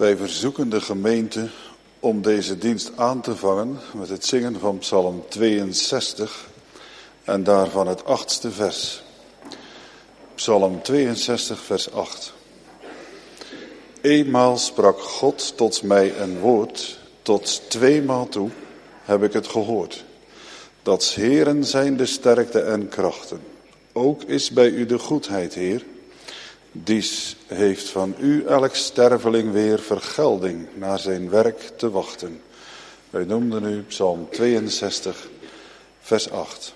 Wij verzoeken de gemeente om deze dienst aan te vangen met het zingen van Psalm 62 en daarvan het 8e vers. Psalm 62 vers 8. Eenmaal sprak God tot mij een woord, tot tweemaal toe heb ik het gehoord. Dat 's Heeren zijn de sterkte en krachten. Ook is bij u de goedheid, Heer. Dies heeft van u elk sterveling weer vergelding naar zijn werk te wachten. Wij noemden nu Psalm 62 vers 8.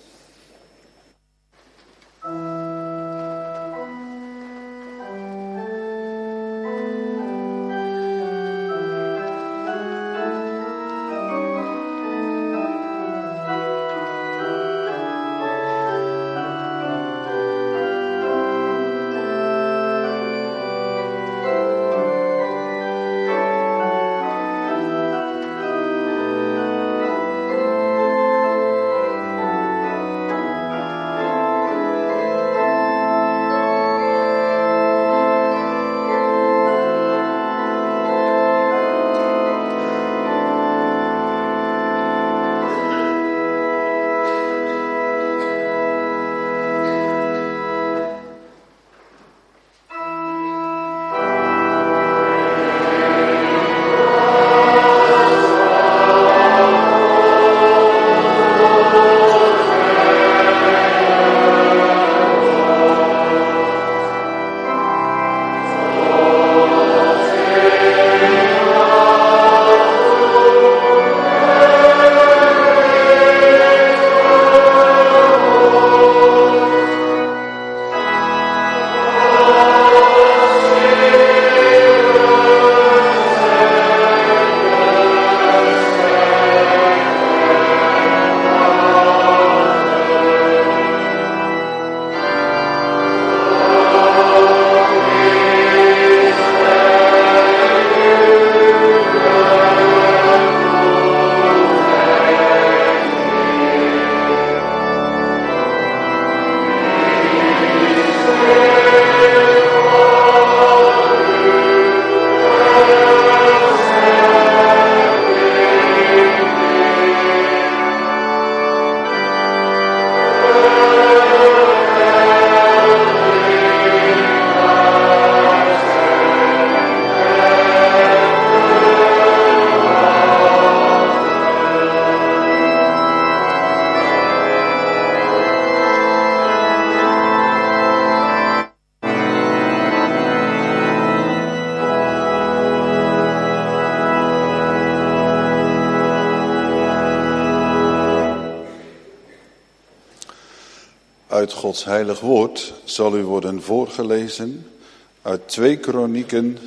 Uit Gods heilig woord zal u worden voorgelezen uit 2 Kronieken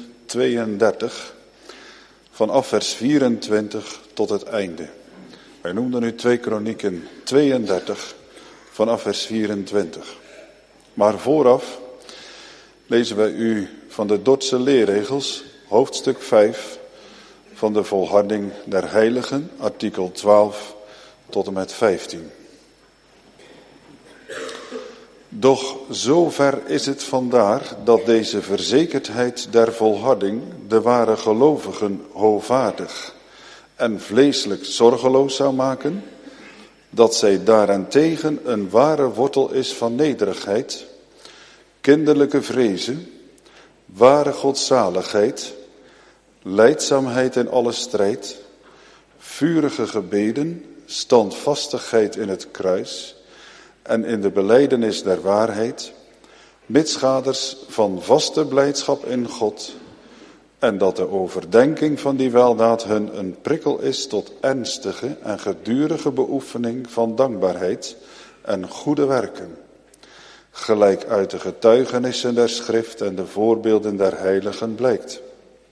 32, vanaf vers 24 tot het einde. Wij noemden nu 2 Kronieken 32, vanaf vers 24. Maar vooraf lezen wij u van de Dordtse leerregels, hoofdstuk 5, van de volharding der heiligen, artikel 12 tot en met 15. Doch zover is het vandaar dat deze verzekerdheid der volharding de ware gelovigen hoovaardig en vleeselijk zorgeloos zou maken, dat zij daarentegen een ware wortel is van nederigheid, kinderlijke vrezen, ware godzaligheid, lijdzaamheid in alle strijd, vurige gebeden, standvastigheid in het kruis en in de belijdenis der waarheid, mitsgaders van vaste blijdschap in God, en dat de overdenking van die weldaad hun een prikkel is tot ernstige en gedurige beoefening van dankbaarheid en goede werken, gelijk uit de getuigenissen der schrift en de voorbeelden der heiligen blijkt.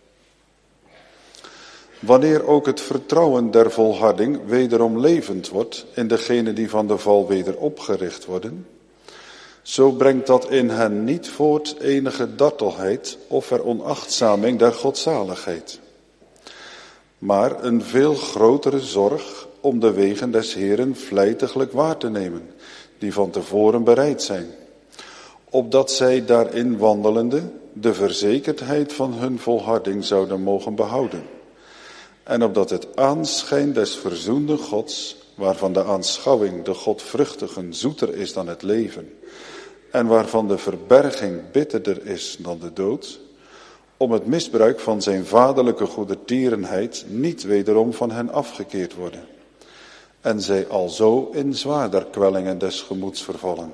Wanneer ook het vertrouwen der volharding wederom levend wordt in degenen die van de val weder opgericht worden, zo brengt dat in hen niet voort enige dartelheid of veronachtzaming der godzaligheid, maar een veel grotere zorg om de wegen des Heeren vlijtiglijk waar te nemen, die van tevoren bereid zijn, opdat zij daarin wandelende de verzekerdheid van hun volharding zouden mogen behouden. En opdat het aanschijn des verzoenden Gods, waarvan de aanschouwing de godvruchtigen zoeter is dan het leven, en waarvan de verberging bitterder is dan de dood, om het misbruik van zijn vaderlijke goedertierenheid niet wederom van hen afgekeerd worden. En zij alzo in zwaarder kwellingen des gemoeds vervallen.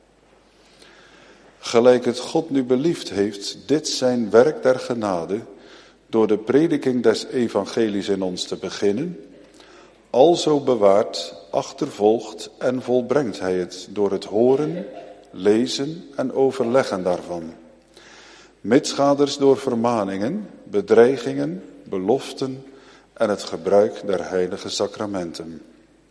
Gelijk het God nu beliefd heeft, dit zijn werk der genade, door de prediking des evangelies in ons te beginnen, alzo bewaart, achtervolgt en volbrengt hij het door het horen, lezen en overleggen daarvan. Mitsgaders door vermaningen, bedreigingen, beloften en het gebruik der heilige sacramenten.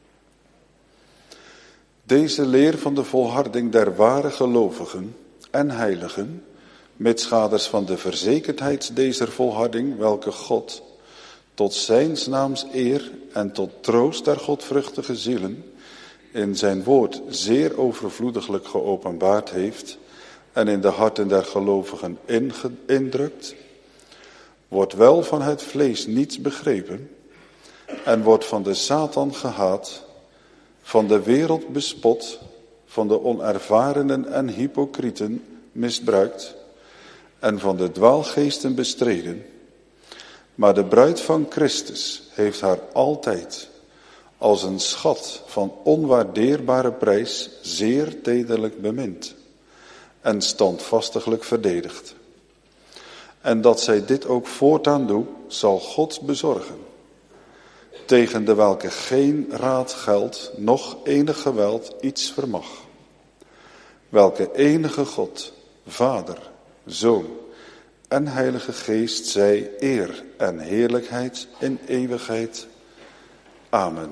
Deze leer van de volharding der ware gelovigen en heiligen, mitsgaders van de verzekerdheid dezer volharding, welke God tot zijns naams eer en tot troost der godvruchtige zielen in zijn woord zeer overvloediglijk geopenbaard heeft en in de harten der gelovigen indrukt, wordt wel van het vlees niets begrepen en wordt van de Satan gehaat, van de wereld bespot, van de onervarenen en hypocrieten misbruikt en van de dwaalgeesten bestreden. Maar de bruid van Christus heeft haar altijd als een schat van onwaardeerbare prijs zeer tederlijk bemind en standvastiglijk verdedigd. En dat zij dit ook voortaan doet, zal God bezorgen, tegen de welke geen raad geldt, noch enig geweld iets vermag. Welke enige God, Vader, Zoon en Heilige Geest zij eer en heerlijkheid in eeuwigheid. Amen.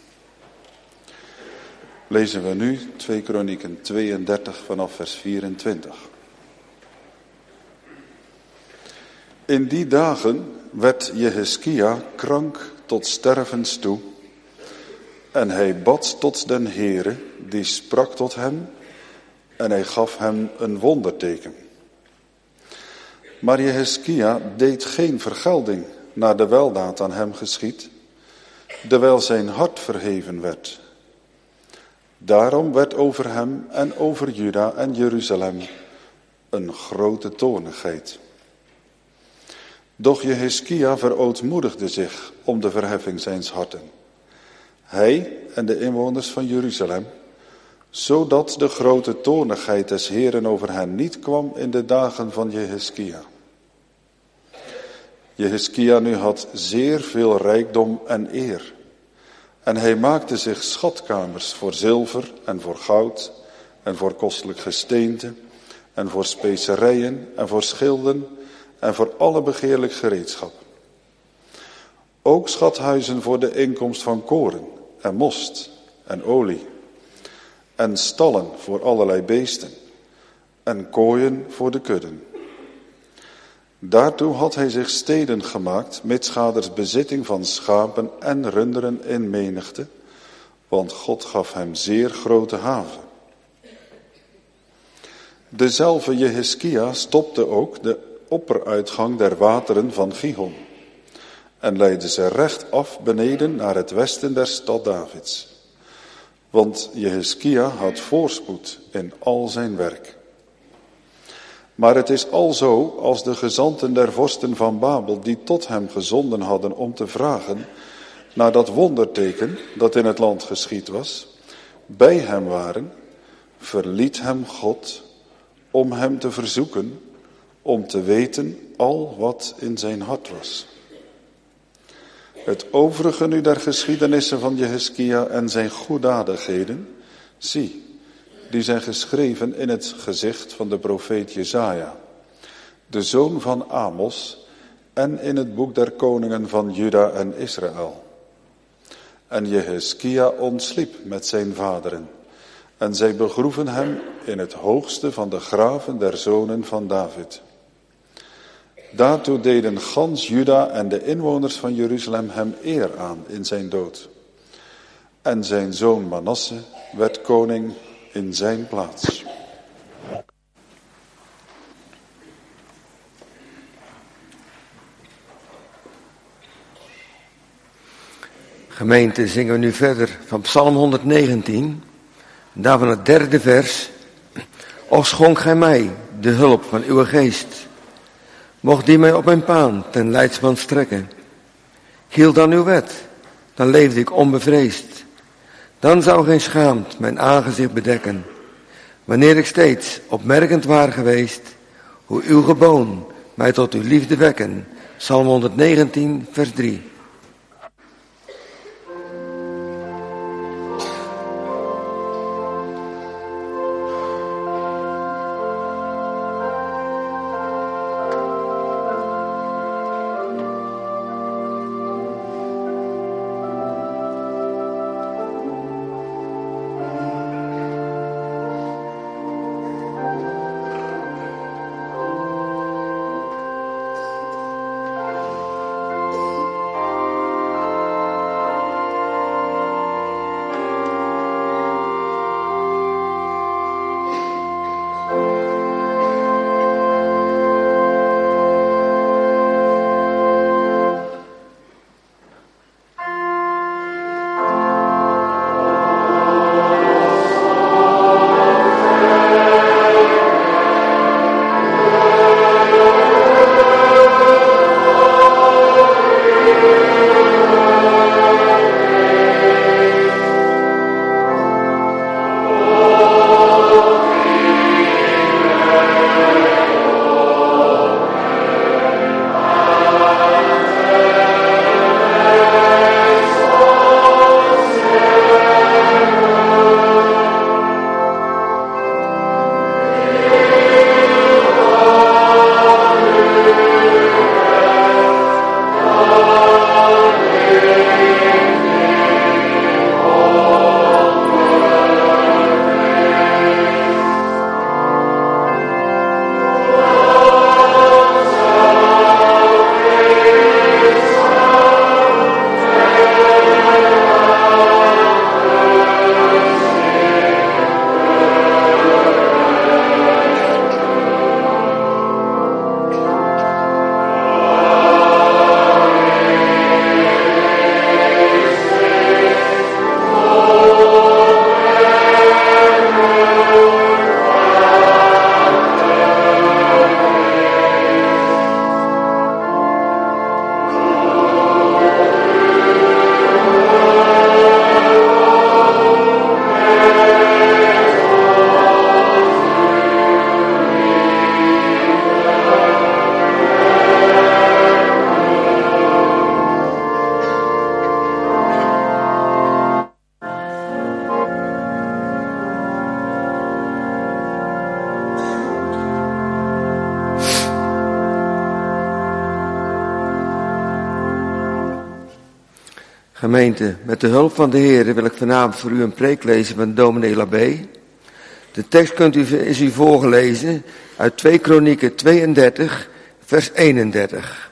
Lezen we nu 2 Kronieken 32 vanaf vers 24. In die dagen werd Jeheskia krank tot stervens toe. En hij bad tot den Heere, die sprak tot hem, en hij gaf hem een wonderteken. Maar Jeheskia deed geen vergelding naar de weldaad aan hem geschied, dewijl zijn hart verheven werd. Daarom werd over hem en over Juda en Jeruzalem een grote toornigheid. Doch Jeheskia verootmoedigde zich om de verheffing zijns harten, hij en de inwoners van Jeruzalem, zodat de grote toornigheid des Heeren over hen niet kwam in de dagen van Jeheskia. Jeheskia nu had zeer veel rijkdom en eer. En hij maakte zich schatkamers voor zilver en voor goud en voor kostelijk gesteente en voor specerijen en voor schilden en voor alle begeerlijk gereedschap. Ook schathuizen voor de inkomst van koren en most en olie en stallen voor allerlei beesten en kooien voor de kudden. Daartoe had hij zich steden gemaakt, mitsgaders bezitting van schapen en runderen in menigte, want God gaf hem zeer grote haven. Dezelfde Jeheskia stopte ook de opperuitgang der wateren van Gihon en leidde ze recht af beneden naar het westen der stad Davids. Want Jeheskia had voorspoed in al zijn werk. Maar het is alzo als de gezanten der vorsten van Babel die tot hem gezonden hadden om te vragen naar dat wonderteken dat in het land geschied was, bij hem waren, verliet hem God om hem te verzoeken, om te weten al wat in zijn hart was. Het overige nu der geschiedenissen van Jeheskia en zijn goeddadigheden, zie, die zijn geschreven in het gezicht van de profeet Jesaja, de zoon van Amos, en in het boek der koningen van Juda en Israël. En Jeheskia ontsliep met zijn vaderen, en zij begroeven hem in het hoogste van de graven der zonen van David. Daartoe deden gans Juda en de inwoners van Jeruzalem hem eer aan in zijn dood. En zijn zoon Manasse werd koning in zijn plaats. Gemeente, zingen we nu verder van Psalm 119, daarvan het 3e vers. Och schonk gij mij de hulp van uw geest, mocht die mij op mijn paan ten leidsman strekken. Hield dan uw wet, dan leefde ik onbevreesd, dan zou geen schaamt mijn aangezicht bedekken. Wanneer ik steeds opmerkend waar geweest, hoe uw geboon mij tot uw liefde wekken. Psalm 119, vers 3. Gemeente, met de hulp van de Heer wil ik vanavond voor u een preek lezen van dominee Labé. De tekst is u voorgelezen uit 2 Kronieken 32, vers 31.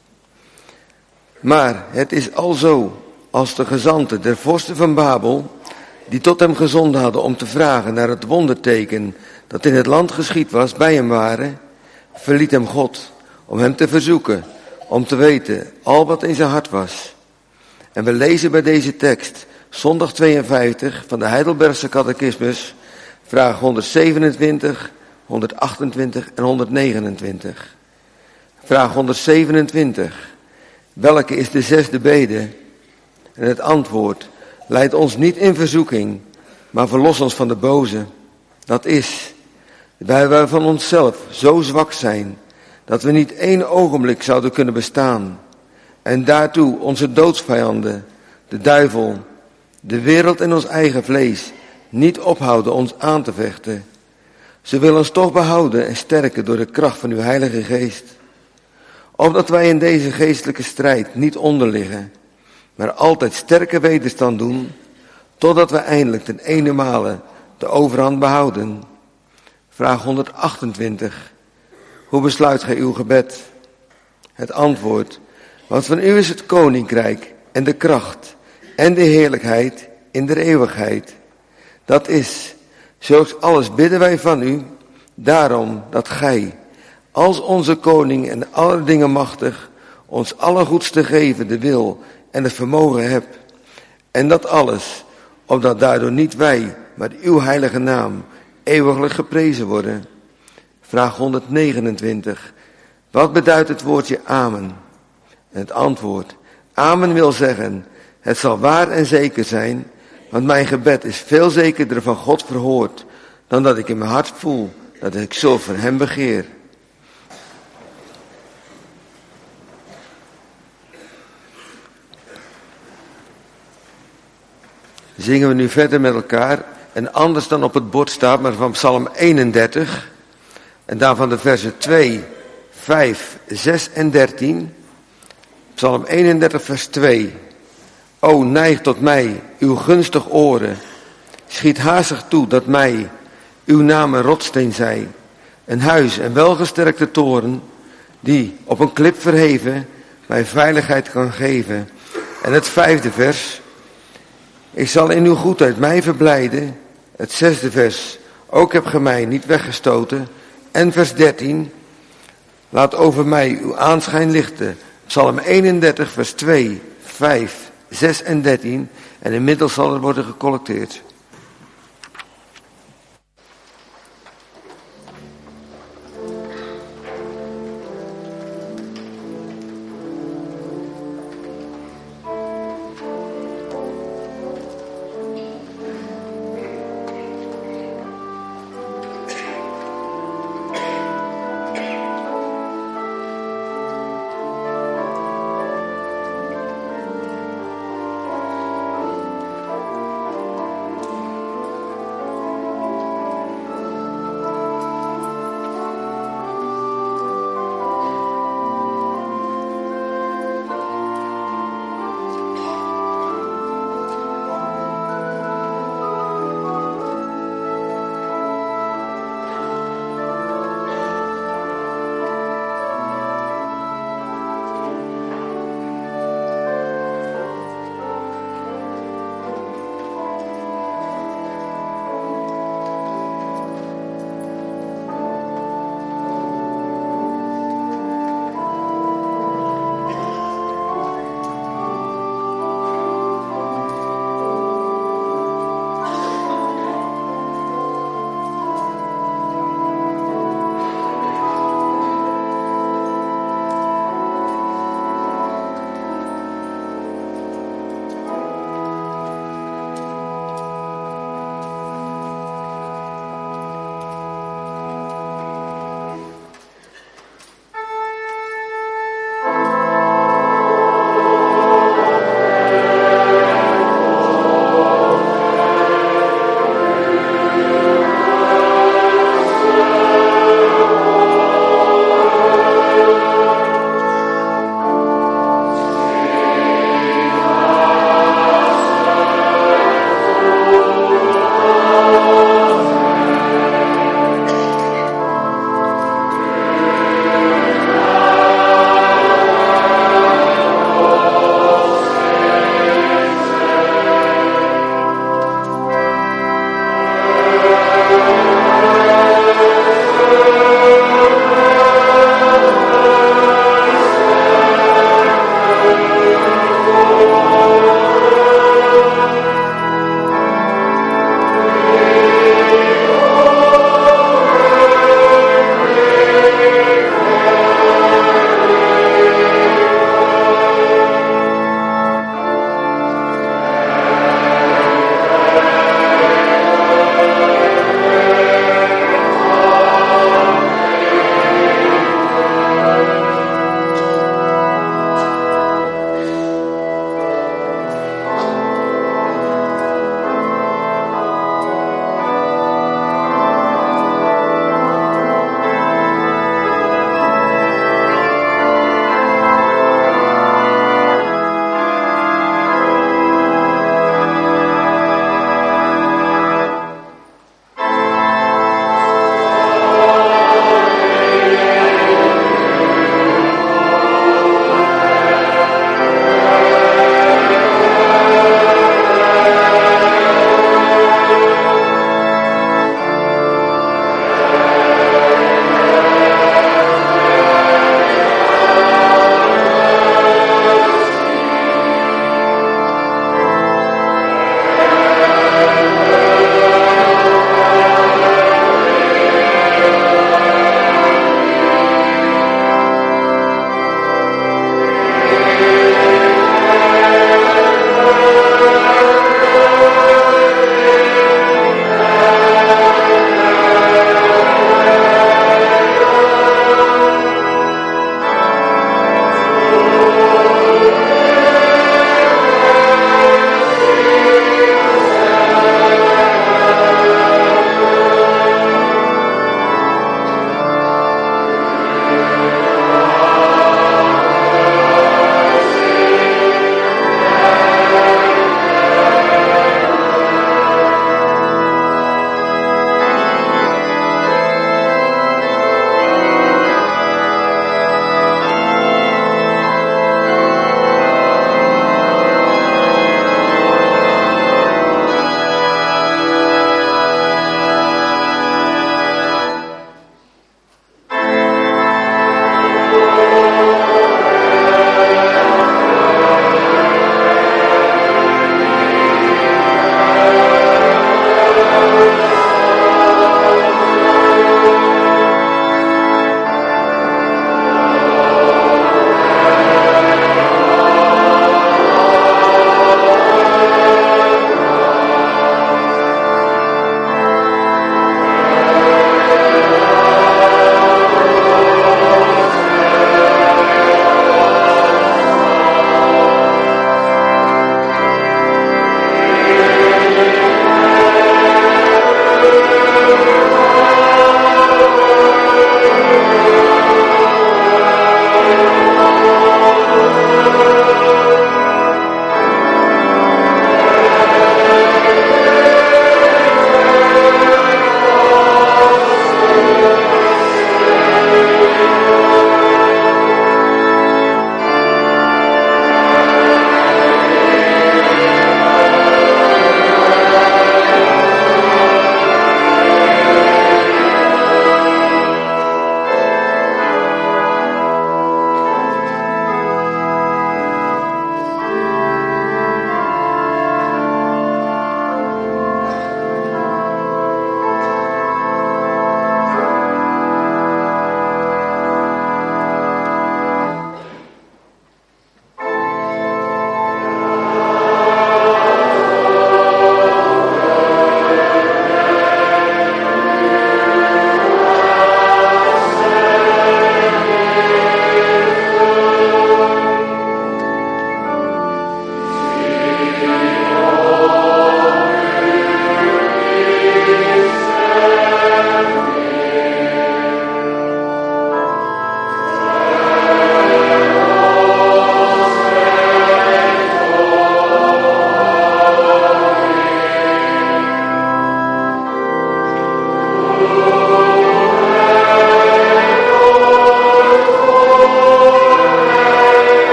Maar het is alzo als de gezanten der vorsten van Babel, die tot hem gezonden hadden om te vragen naar het wonderteken dat in het land geschied was, bij hem waren, verliet hem God om hem te verzoeken, om te weten al wat in zijn hart was. En we lezen bij deze tekst, zondag 52 van de Heidelbergse Catechismus, vraag 127, 128 en 129. Vraag 127. Welke is de 6e bede? En het antwoord, leid ons niet in verzoeking, maar verlos ons van de boze. Dat is, wij van onszelf zo zwak zijn, dat we niet 1 ogenblik zouden kunnen bestaan. En daartoe onze doodsvijanden, de duivel, de wereld en ons eigen vlees, niet ophouden ons aan te vechten. Ze willen ons toch behouden en sterken door de kracht van uw Heilige Geest. Opdat wij in deze geestelijke strijd niet onderliggen, maar altijd sterke wederstand doen, totdat we eindelijk ten ene male de overhand behouden. Vraag 128. Hoe besluit gij uw gebed? Het antwoord, want van u is het koninkrijk en de kracht en de heerlijkheid in der eeuwigheid. Dat is, zulks alles bidden wij van u, daarom dat gij, als onze koning en alle dingen machtig, ons alle goeds te geven de wil en het vermogen hebt, En dat alles, opdat daardoor niet wij, maar uw heilige naam eeuwiglijk geprezen worden. Vraag 129. Wat beduidt het woordje amen? En het antwoord. Amen wil zeggen, het zal waar en zeker zijn, want mijn gebed is veel zekerder van God verhoord, dan dat ik in mijn hart voel dat ik zo van hem begeer. Zingen we nu verder met elkaar, en anders dan op het bord staat, maar van Psalm 31, en daarvan de versen 2, 5, 6 en 13. Psalm 31 vers 2. O, neig tot mij uw gunstig oren, schiet haastig toe dat mij uw naam een rotsteen zij, een huis en welgesterkte toren, die op een klip verheven mij veiligheid kan geven. En het 5e vers. Ik zal in uw goedheid mij verblijden. Het 6e vers. Ook heb ge mij niet weggestoten. En vers 13. Laat over mij uw aanschijn lichten. Psalm 31 vers 2, 5, 6 en 13. En inmiddels zal er worden gecollecteerd.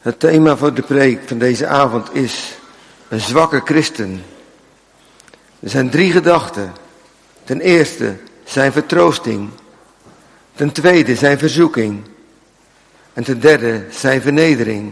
Het thema voor de preek van deze avond is een zwakke christen. Er zijn 3 gedachten. Ten eerste zijn vertroosting. Ten tweede zijn verzoeking. En ten derde zijn vernedering.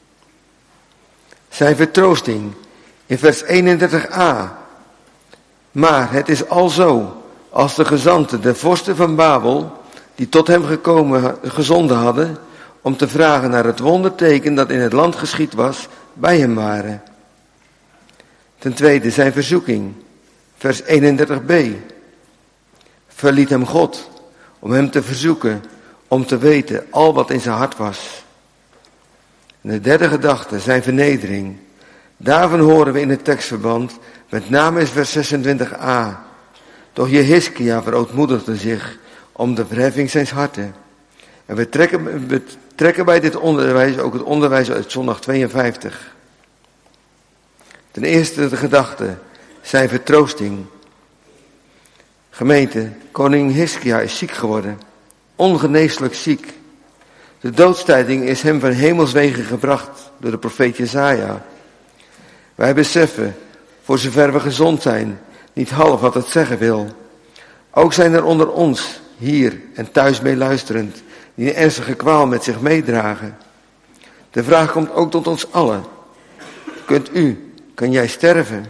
Zijn vertroosting in vers 31a. Maar het is alzo, als de gezanten, de vorsten van Babel, die tot hem gezonden hadden, om te vragen naar het wonderteken dat in het land geschied was, bij hem waren. Ten tweede zijn verzoeking, vers 31b. Verliet hem God, om hem te verzoeken, om te weten al wat in zijn hart was. En de derde gedachte, zijn vernedering. Daarvan horen we in het tekstverband, met name in vers 26a. Doch Jehiskia verootmoedigde zich om de verheffing zijns harten. En we trekken bij dit onderwijs ook het onderwijs uit zondag 52. Ten eerste de gedachte, zijn vertroosting. Gemeente, koning Hiskia is ziek geworden, ongeneeslijk ziek. De doodstijding is hem van hemelswegen gebracht door de profeet Jesaja. Wij beseffen, voor zover we gezond zijn, niet half wat het zeggen wil. Ook zijn er onder ons, hier en thuis meeluisterend, die een ernstige kwaal met zich meedragen. De vraag komt ook tot ons allen. Kan jij sterven?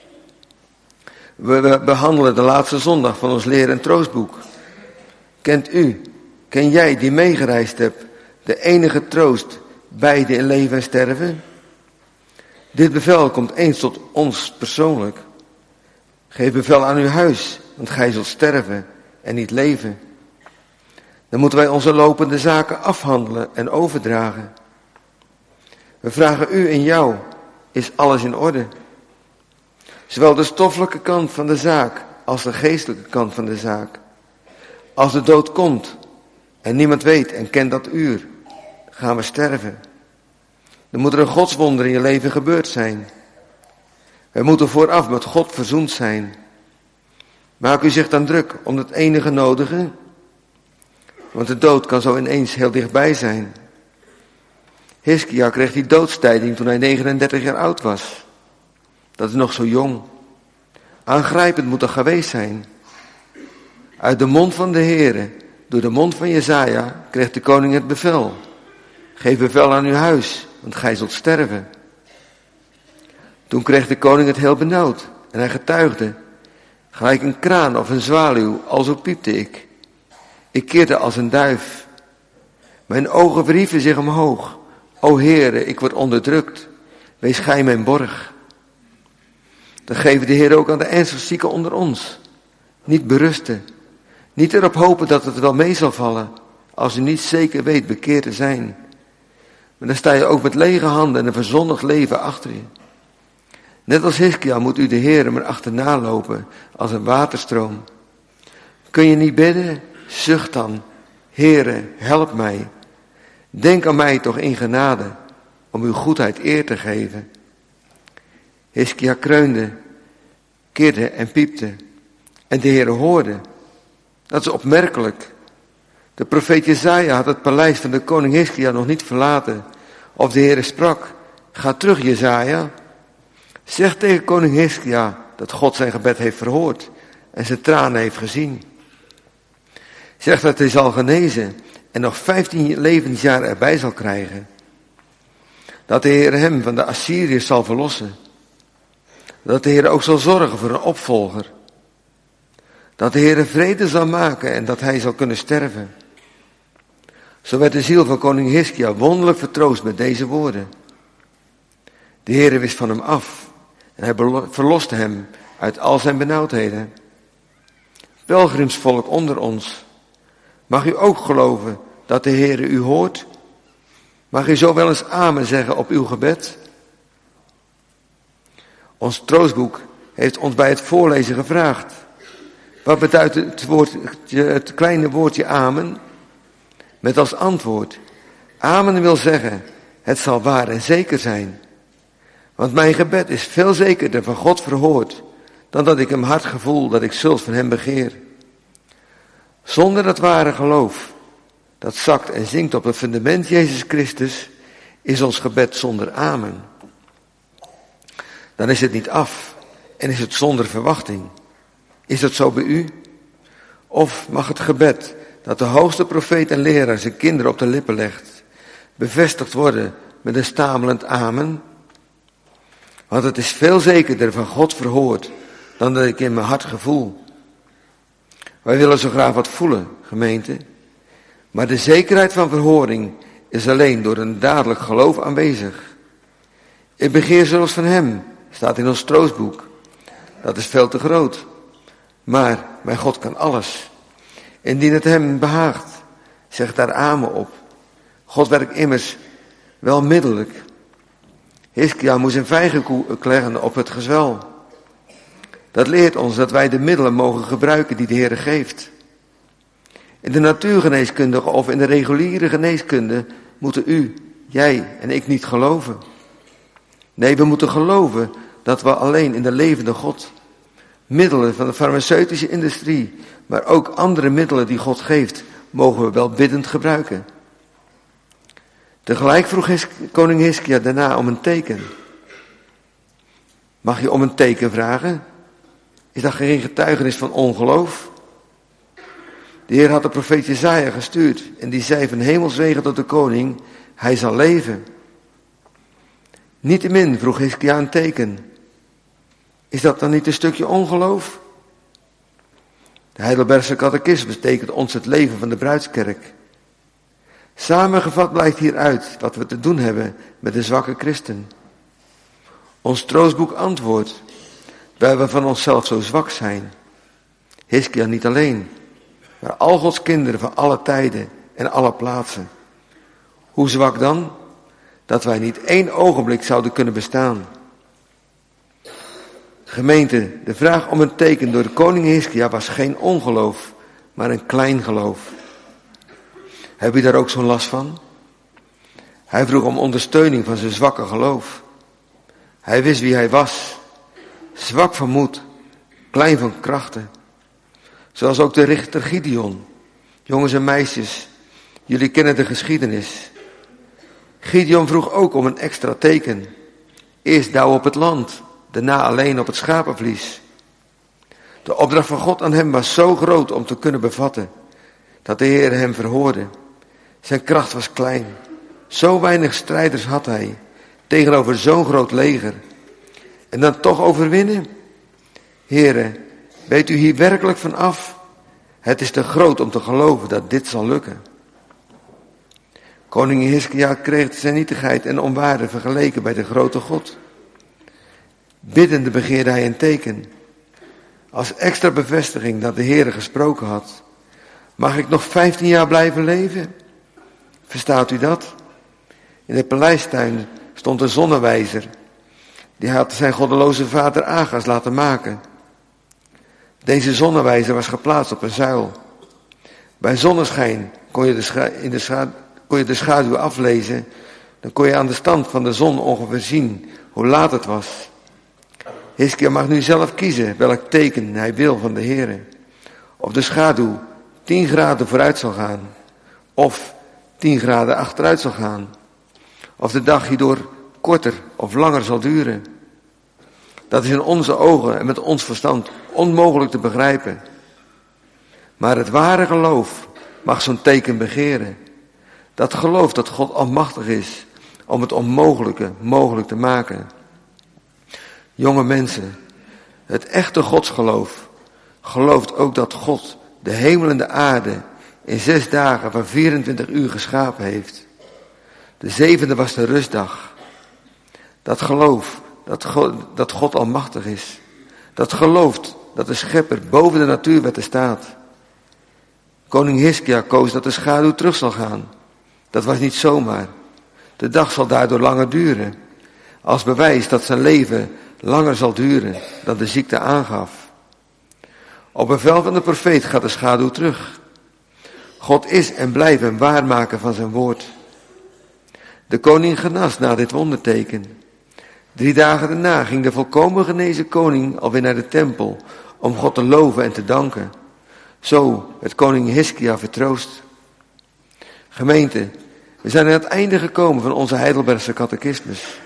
We behandelen de laatste zondag van ons leer- en troostboek. Ken jij die meegereisd hebt, de enige troost, beide in leven en sterven? Dit bevel komt eens tot ons persoonlijk. Geef bevel aan uw huis, want gij zult sterven en niet leven. Dan moeten wij onze lopende zaken afhandelen en overdragen. We vragen u en jou, is alles in orde? Zowel de stoffelijke kant van de zaak als de geestelijke kant van de zaak. Als de dood komt en niemand weet en kent dat uur, gaan we sterven. Dan moet er een godswonder in je leven gebeurd zijn. We moeten vooraf met God verzoend zijn. Maak u zich dan druk om het enige nodige, want de dood kan zo ineens heel dichtbij zijn. Hiskia kreeg die doodstijding toen hij 39 jaar oud was. Dat is nog zo jong. Aangrijpend moet dat geweest zijn. Uit de mond van de Heere, door de mond van Jesaja, kreeg de koning het bevel. Geef bevel aan uw huis, want gij zult sterven. Toen kreeg de koning het heel benauwd en hij getuigde. Gelijk een kraan of een zwaluw, alzo piepte ik. Ik keerde als een duif. Mijn ogen verhieven zich omhoog. O Heere, ik word onderdrukt. Wees gij mijn borg. Dat geven de Heer ook aan de ernstig zieken onder ons. Niet berusten. Niet erop hopen dat het wel mee zal vallen, als u niet zeker weet bekeerd te zijn. Maar dan sta je ook met lege handen en een verzondigd leven achter je. Net als Hiskia moet u de Heer maar achterna lopen als een waterstroom. Kun je niet bidden? Zucht dan. Heere, help mij. Denk aan mij toch in genade, om uw goedheid eer te geven. Hiskia kreunde, kirde en piepte. En de Heere hoorde. Dat is opmerkelijk. De profeet Jesaja had het paleis van de koning Hiskia nog niet verlaten. Of de Heere sprak, ga terug Jesaja. Zeg tegen koning Hiskia dat God zijn gebed heeft verhoord en zijn tranen heeft gezien. Zeg dat hij zal genezen en nog 15 levensjaar erbij zal krijgen. Dat de Heer hem van de Assyriërs zal verlossen. Dat de Heer ook zal zorgen voor een opvolger. Dat de Heer vrede zal maken en dat hij zal kunnen sterven. Zo werd de ziel van koning Hiskia wonderlijk vertroost met deze woorden. De Heer wist van hem af en hij verloste hem uit al zijn benauwdheden. Pelgrimsvolk onder ons, mag u ook geloven dat de Heer u hoort? Mag u zo wel eens amen zeggen op uw gebed? Ons troostboek heeft ons bij het voorlezen gevraagd. Wat beduidt het kleine woordje amen? Met als antwoord, amen wil zeggen, het zal waar en zeker zijn. Want mijn gebed is veel zekerder van God verhoord, dan dat ik hem hard gevoel dat ik zulks van hem begeer. Zonder dat ware geloof, dat zakt en zinkt op het fundament Jezus Christus, is ons gebed zonder amen. Dan is het niet af en is het zonder verwachting. Is dat zo bij u? Of mag het gebed dat de hoogste profeet en leraar zijn kinderen op de lippen legt, bevestigd worden met een stamelend amen? Want het is veel zekerder van God verhoord dan dat ik in mijn hart gevoel. Wij willen zo graag wat voelen, gemeente. Maar de zekerheid van verhoring is alleen door een dadelijk geloof aanwezig. Ik begeer zoals van hem, staat in ons troostboek. Dat is veel te groot. Maar mijn God kan alles. Indien het hem behaagt, zeg daar amen op. God werkt immers wel middelijk. Hiskia moest een vijgenkoek leggen op het gezwel. Dat leert ons dat wij de middelen mogen gebruiken die de Heer geeft. In de natuurgeneeskunde of in de reguliere geneeskunde moeten u, jij en ik niet geloven. Nee, we moeten geloven dat we alleen in de levende God middelen van de farmaceutische industrie, maar ook andere middelen die God geeft, mogen we wel biddend gebruiken. Tegelijk vroeg koning Hiskia daarna om een teken. Mag je om een teken vragen? Is dat geen getuigenis van ongeloof? De Heer had de profeet Jesaja gestuurd en die zei van hemelswegen tot de koning, hij zal leven. Niettemin vroeg Hiskia een teken. Is dat dan niet een stukje ongeloof? De Heidelbergse catechismus betekent ons het leven van de bruidskerk. Samengevat blijkt hieruit wat we te doen hebben met de zwakke christen. Ons troostboek antwoordt, wij we van onszelf zo zwak zijn. Hiskia niet alleen, maar al Gods kinderen van alle tijden en alle plaatsen. Hoe zwak dan? Dat wij niet 1 ogenblik zouden kunnen bestaan. Gemeente, de vraag om een teken door de koning Hiskia was geen ongeloof, maar een klein geloof. Heb je daar ook zo'n last van? Hij vroeg om ondersteuning van zijn zwakke geloof. Hij wist wie hij was. Zwak van moed, klein van krachten. Zoals ook de richter Gideon. Jongens en meisjes, jullie kennen de geschiedenis. Gideon vroeg ook om een extra teken. Eerst dauw op het land, daarna alleen op het schapenvlies. De opdracht van God aan hem was zo groot om te kunnen bevatten, dat de Heer hem verhoorde. Zijn kracht was klein. Zo weinig strijders had hij, tegenover zo'n groot leger. En dan toch overwinnen? Heren, weet u hier werkelijk van af? Het is te groot om te geloven dat dit zal lukken. Koning Hiskia kreeg zijn nietigheid en onwaarde vergeleken bij de grote God. Biddende begeerde hij een teken. Als extra bevestiging dat de Heer gesproken had. Mag ik nog 15 jaar blijven leven? Verstaat u dat? In de paleistuin stond een zonnewijzer. Die had zijn goddeloze vader Agas laten maken. Deze zonnewijzer was geplaatst op een zuil. Bij zonneschijn kon je de schaduw aflezen. Dan kon je aan de stand van de zon ongeveer zien hoe laat het was. Hiskia mag nu zelf kiezen welk teken hij wil van de Heer. Of de schaduw 10 graden vooruit zal gaan. Of 10 graden achteruit zal gaan. Of de dag hierdoor korter of langer zal duren. Dat is in onze ogen en met ons verstand onmogelijk te begrijpen. Maar het ware geloof mag zo'n teken begeren. Dat geloof dat God almachtig is om het onmogelijke mogelijk te maken. Jonge mensen, het echte godsgeloof gelooft ook dat God de hemel en de aarde in 6 dagen van 24 uur geschapen heeft. De 7e was de rustdag. Dat geloof dat God almachtig is. Dat gelooft dat de schepper boven de natuurwetten staat. Koning Hiskia koos dat de schaduw terug zal gaan. Dat was niet zomaar. De dag zal daardoor langer duren. Als bewijs dat zijn leven langer zal duren dan de ziekte aangaf. Op bevel van de profeet gaat de schaduw terug. God is en blijft een waarmaker van zijn woord. De koning genas na dit wonderteken. 3 dagen daarna ging de volkomen genezen koning alweer naar de tempel om God te loven en te danken. Zo werd koning Hiskia vertroost. Gemeente, We zijn aan het einde gekomen van onze Heidelbergse catechismus.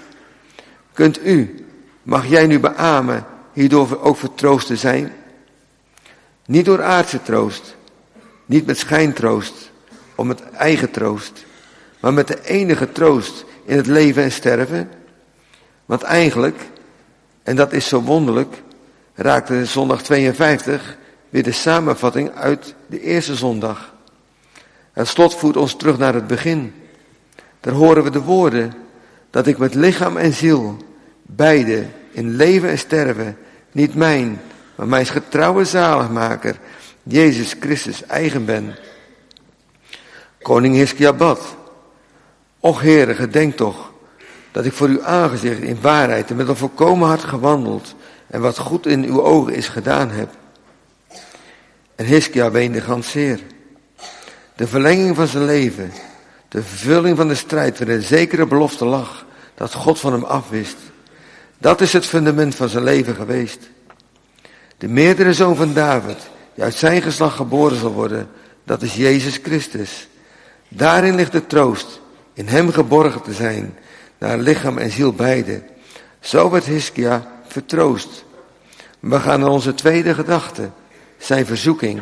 Mag jij nu beamen, hierdoor ook vertroost te zijn? Niet door aardse troost, niet met schijntroost, of met eigen troost, maar met de enige troost in het leven en sterven. Want eigenlijk, en dat is zo wonderlijk, raakte zondag 52 weer de samenvatting uit de eerste zondag. Het slot voert ons terug naar het begin. Daar horen we de woorden, dat ik met lichaam en ziel, beide in leven en sterven, niet mijn, maar mijn getrouwe zaligmaker, Jezus Christus, eigen ben. Koning Hiskia bad: Och Heere, gedenk toch, dat ik voor uw aangezicht in waarheid en met een volkomen hart gewandeld en wat goed in uw ogen is gedaan heb. En Hiskia weende gans zeer. De verlenging van zijn leven, de vervulling van de strijd waarin een zekere belofte lag, dat God van hem afwist. Dat is het fundament van zijn leven geweest. De meerdere zoon van David, die uit zijn geslacht geboren zal worden, dat is Jezus Christus. Daarin ligt de troost, in hem geborgen te zijn, naar lichaam en ziel beide. Zo werd Hiskia vertroost. We gaan naar onze tweede gedachte, zijn verzoeking.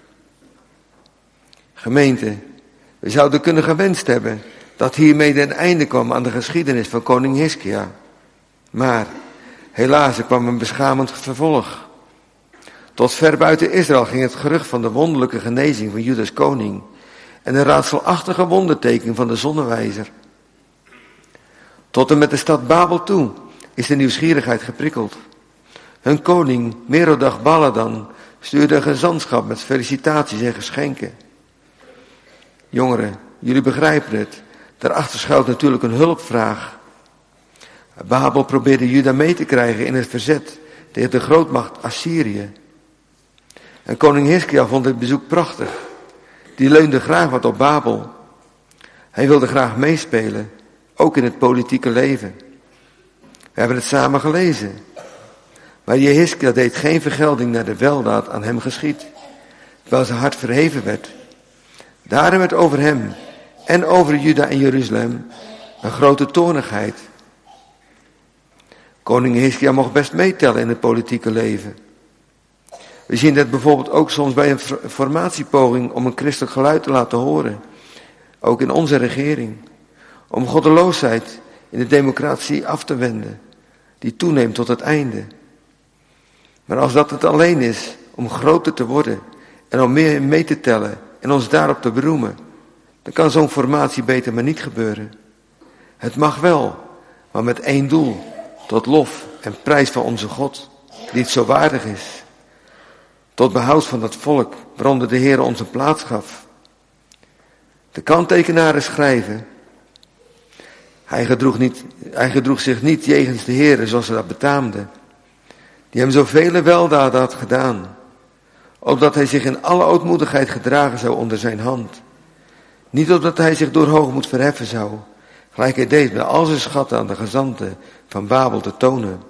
Gemeente, we zouden kunnen gewenst hebben dat hiermee een einde kwam aan de geschiedenis van koning Hiskia. Maar helaas, er kwam een beschamend vervolg. Tot ver buiten Israël ging het gerucht van de wonderlijke genezing van Judas koning en een raadselachtige wonderteken van de zonnewijzer. Tot en met de stad Babel toe is de nieuwsgierigheid geprikkeld. Hun koning, Merodach Baladan, stuurde een gezantschap met felicitaties en geschenken. Jongeren, jullie begrijpen het. Daarachter schuilt natuurlijk een hulpvraag. Babel probeerde Juda mee te krijgen in het verzet tegen de grootmacht Assyrië. En koning Hiskia vond het bezoek prachtig. Die leunde graag wat op Babel. Hij wilde graag meespelen, ook in het politieke leven. We hebben het samen gelezen. Maar Hiskia deed geen vergelding naar de weldaad aan hem geschied, terwijl zijn hart verheven werd. Daarom werd over hem en over Juda en Jeruzalem een grote toornigheid. Koning Hiskia mocht best meetellen in het politieke leven. We zien dat bijvoorbeeld ook soms bij een formatiepoging om een christelijk geluid te laten horen. Ook in onze regering. Om goddeloosheid in de democratie af te wenden, die toeneemt tot het einde. Maar als dat het alleen is om groter te worden en om meer mee te tellen en ons daarop te beroemen, dan kan zo'n formatie beter maar niet gebeuren. Het mag wel, maar met één doel, tot lof en prijs van onze God, die het zo waardig is. Tot behoud van dat volk waaronder de Heer ons een plaats gaf. De kanttekenaren schrijven: Hij gedroeg zich niet jegens de Heer zoals ze dat betaamde, die hem zoveel weldaden had gedaan, opdat hij zich in alle ootmoedigheid gedragen zou onder zijn hand. Niet opdat hij zich door hoogmoed verheffen zou, gelijk hij deed bij al zijn schatten aan de gezanten van Babel te tonen.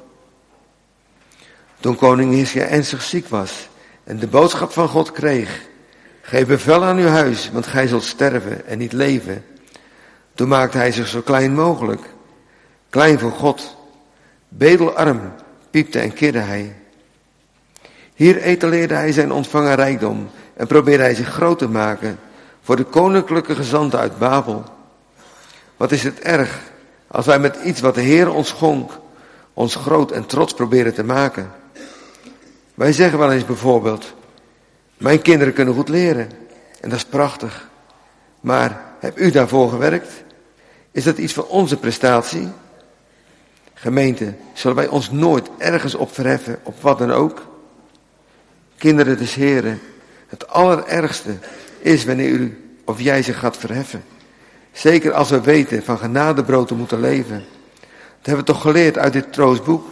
Toen koning Hiskia ernstig ziek was en de boodschap van God kreeg: Geef bevel aan uw huis, want gij zult sterven en niet leven. Toen maakte hij zich zo klein mogelijk, klein voor God. Bedelarm piepte en kirde hij. Hier etaleerde hij zijn ontvangen rijkdom en probeerde hij zich groot te maken voor de koninklijke gezanten uit Babel. Wat is het erg als wij met iets wat de Heer ons schonk, ons groot en trots proberen te maken. Wij zeggen wel eens bijvoorbeeld: mijn kinderen kunnen goed leren en dat is prachtig. Maar hebt u daarvoor gewerkt? Is dat iets van onze prestatie? Gemeente, zullen wij ons nooit ergens op verheffen, op wat dan ook? Kinderen des Heren, het allerergste is wanneer u of jij zich gaat verheffen. Zeker als we weten van genadebrood te moeten leven. Dat hebben we toch geleerd uit dit troostboek?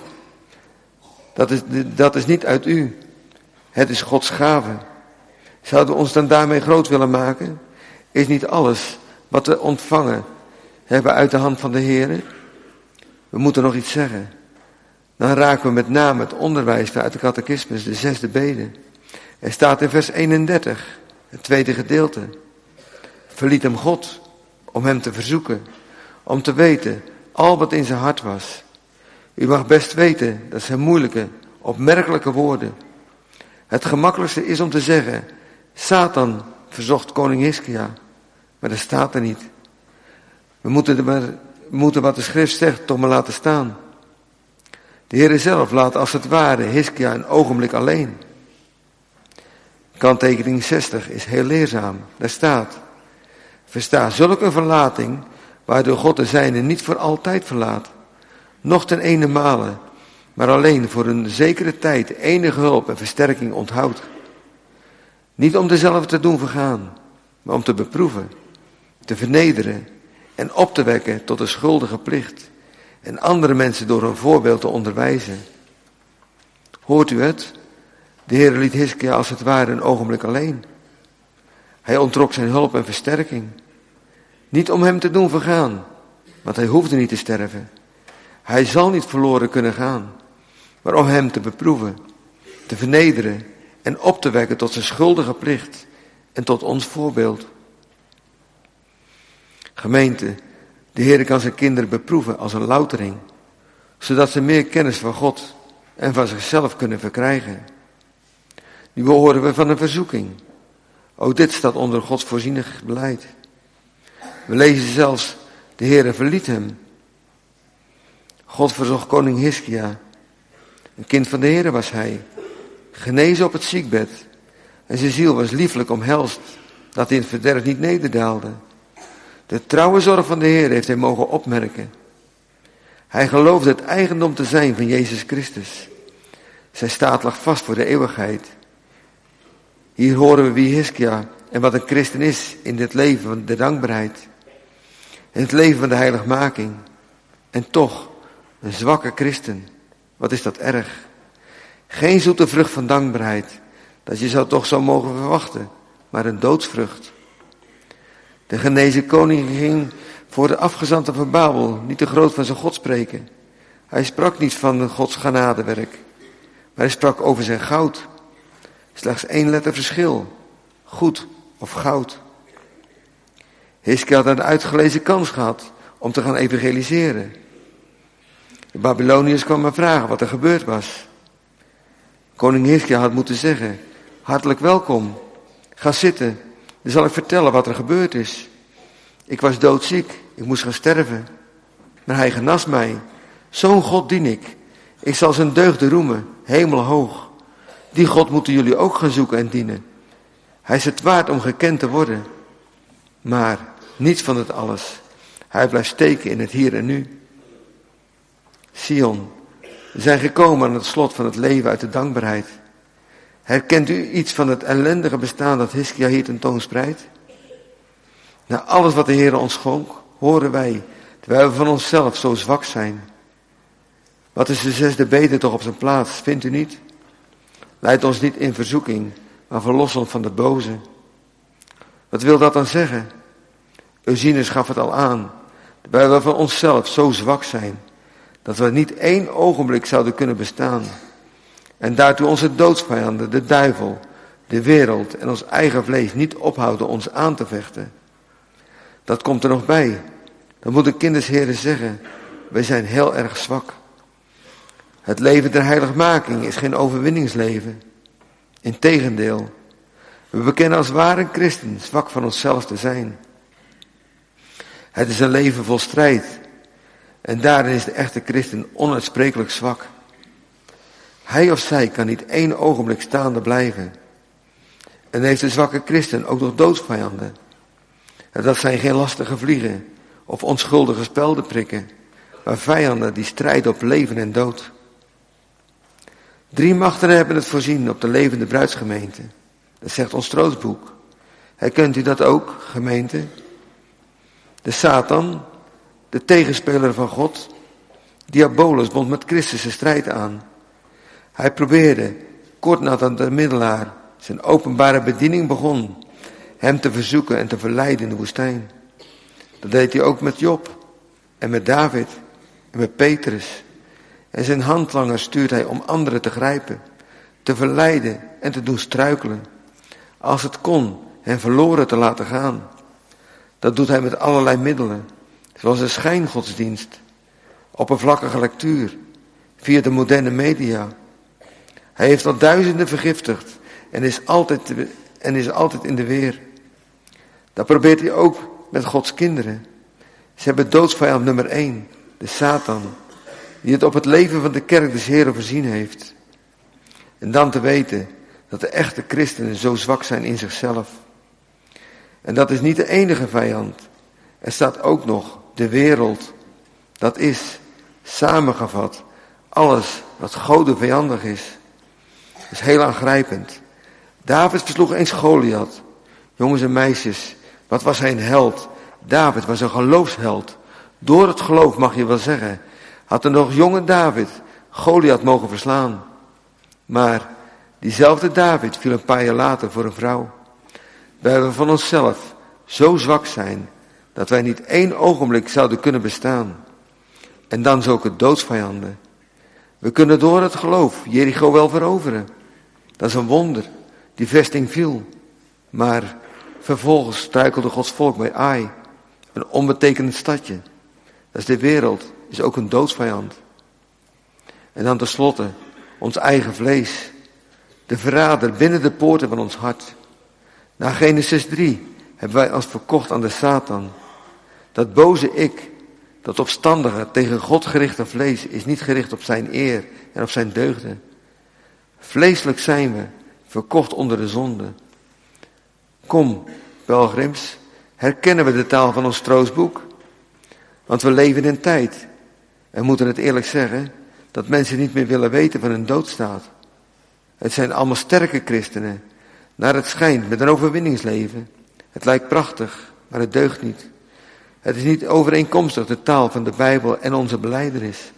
Dat is niet uit u. Het is Gods gave. Zouden we ons dan daarmee groot willen maken? Is niet alles wat we ontvangen hebben uit de hand van de Heer? We moeten nog iets zeggen. Dan raken we met name het onderwijs uit de catechismus, de 6e bede. Er staat in vers 31, het tweede gedeelte: Verliet hem God, om hem te verzoeken, om te weten al wat in zijn hart was. U mag best weten, dat zijn moeilijke, opmerkelijke woorden. Het gemakkelijkste is om te zeggen, Satan verzocht koning Hiskia, maar dat staat er niet. We moeten wat de schrift zegt toch maar laten staan. De Heere zelf laat als het ware Hiskia een ogenblik alleen. Kanttekening 60 is heel leerzaam. Daar staat, versta zulke verlating, waardoor God de zijne niet voor altijd verlaat, noch ten ene male, maar alleen voor een zekere tijd enige hulp en versterking onthoudt. Niet om dezelfde te doen vergaan, maar om te beproeven, te vernederen en op te wekken tot een schuldige plicht en andere mensen door een voorbeeld te onderwijzen. Hoort u het? De Heer liet Hiskia als het ware een ogenblik alleen. Hij ontrok zijn hulp en versterking. Niet om hem te doen vergaan, want hij hoefde niet te sterven. Hij zal niet verloren kunnen gaan, maar om hem te beproeven, te vernederen en op te wekken tot zijn schuldige plicht en tot ons voorbeeld. Gemeente, de Heer kan zijn kinderen beproeven als een loutering, zodat ze meer kennis van God en van zichzelf kunnen verkrijgen. Nu horen we van een verzoeking. Ook dit staat onder Gods voorzienig beleid. We lezen zelfs, de Heere verliet hem. God verzocht koning Hiskia. Een kind van de Heere was hij, genezen op het ziekbed. En zijn ziel was liefelijk omhelst, dat hij in het verderf niet nederdaalde. De trouwe zorg van de Heer heeft hij mogen opmerken. Hij geloofde het eigendom te zijn van Jezus Christus. Zijn staat lag vast voor de eeuwigheid. Hier horen we wie Hiskia en wat een christen is in dit leven van de dankbaarheid. In het leven van de heiligmaking. En toch, een zwakke christen. Wat is dat erg. Geen zoete vrucht van dankbaarheid, dat je zou toch zo mogen verwachten, maar een doodsvrucht. De genezen koning ging voor de afgezanten van Babel niet te groot van zijn God spreken. Hij sprak niet van Gods genadewerk, maar hij sprak over zijn goud. Slechts 1 letter verschil, goed of goud. Hiskia had een uitgelezen kans gehad om te gaan evangeliseren. De Babyloniërs kwamen vragen wat er gebeurd was. Koning Hiskia had moeten zeggen, hartelijk welkom, ga zitten, dan zal ik vertellen wat er gebeurd is. Ik was doodziek, ik moest gaan sterven, maar hij genas mij. Zo'n God dien ik. Ik zal zijn deugden roemen, hemelhoog. Die God moeten jullie ook gaan zoeken en dienen. Hij is het waard om gekend te worden. Maar niets van het alles. Hij blijft steken in het hier en nu. Sion, we zijn gekomen aan het slot van het leven uit de dankbaarheid. Herkent u iets van het ellendige bestaan dat Hiskia hier tentoonspreidt? Na alles wat de Heer ons schonk, horen wij, terwijl we van onszelf zo zwak zijn. Wat is de 6e bede toch op zijn plaats, vindt u niet? Leid ons niet in verzoeking, maar verlos ons van de boze. Wat wil dat dan zeggen? Eugenus gaf het al aan, terwijl we van onszelf zo zwak zijn, dat we niet 1 ogenblik zouden kunnen bestaan. En daartoe onze doodsvijanden, de duivel, de wereld en ons eigen vlees niet ophouden ons aan te vechten. Dat komt er nog bij. Dan moet de kindersheren zeggen, wij zijn heel erg zwak. Het leven der heiligmaking is geen overwinningsleven. Integendeel, we bekennen als ware christen zwak van onszelf te zijn. Het is een leven vol strijd. En daarin is de echte christen onuitsprekelijk zwak. Hij of zij kan niet 1 ogenblik staande blijven. En heeft de zwakke christen ook nog doodsvijanden. En dat zijn geen lastige vliegen of onschuldige speldenprikken, maar vijanden die strijden op leven en dood. 3 machten hebben het voorzien op de levende bruidsgemeente. Dat zegt ons troostboek. Herkent u dat ook, gemeente? De Satan, de tegenspeler van God, Diabolus bond met Christus de strijd aan. Hij probeerde, kort nadat de middelaar zijn openbare bediening begon, hem te verzoeken en te verleiden in de woestijn. Dat deed hij ook met Job en met David en met Petrus. En zijn handlangers stuurt hij om anderen te grijpen, te verleiden en te doen struikelen. Als het kon, hen verloren te laten gaan. Dat doet hij met allerlei middelen, zoals de schijngodsdienst, oppervlakkige lectuur, via de moderne media. Hij heeft al duizenden vergiftigd en is altijd in de weer. Dat probeert hij ook met Gods kinderen. Ze hebben doodsvijand nummer 1, de Satan, die het op het leven van de kerk des Heren voorzien heeft. En dan te weten dat de echte christenen zo zwak zijn in zichzelf. En dat is niet de enige vijand. Er staat ook nog de wereld. Dat is, samengevat, alles wat Gode vijandig is. Dat is heel aangrijpend. David versloeg eens Goliath. Jongens en meisjes, wat was hij een held. David was een geloofsheld. Door het geloof mag je wel zeggen. Had de nog jonge David Goliath mogen verslaan. Maar diezelfde David viel een paar jaar later voor een vrouw. Wij we van onszelf zo zwak zijn dat wij niet 1 ogenblik zouden kunnen bestaan. En dan zulke doodsvijanden. We kunnen door het geloof Jericho wel veroveren. Dat is een wonder. Die vesting viel. Maar vervolgens struikelde Gods volk bij Ai. Een onbetekenend stadje. Dat is de wereld. Is ook een doodsvijand. En dan tenslotte ons eigen vlees. De verrader binnen de poorten van ons hart. Na Genesis 3 hebben wij ons verkocht aan de Satan. Dat boze ik, dat opstandige, tegen God gerichte vlees is niet gericht op zijn eer en op zijn deugden. Vleeselijk zijn we, verkocht onder de zonde. Kom, pelgrims, herkennen we de taal van ons troostboek? Want we leven in een tijd, en moeten het eerlijk zeggen, dat mensen niet meer willen weten van hun doodstaat. Het zijn allemaal sterke christenen, naar het schijnt met een overwinningsleven. Het lijkt prachtig, maar het deugt niet. Het is niet overeenkomstig de taal van de Bijbel en onze belijdenis.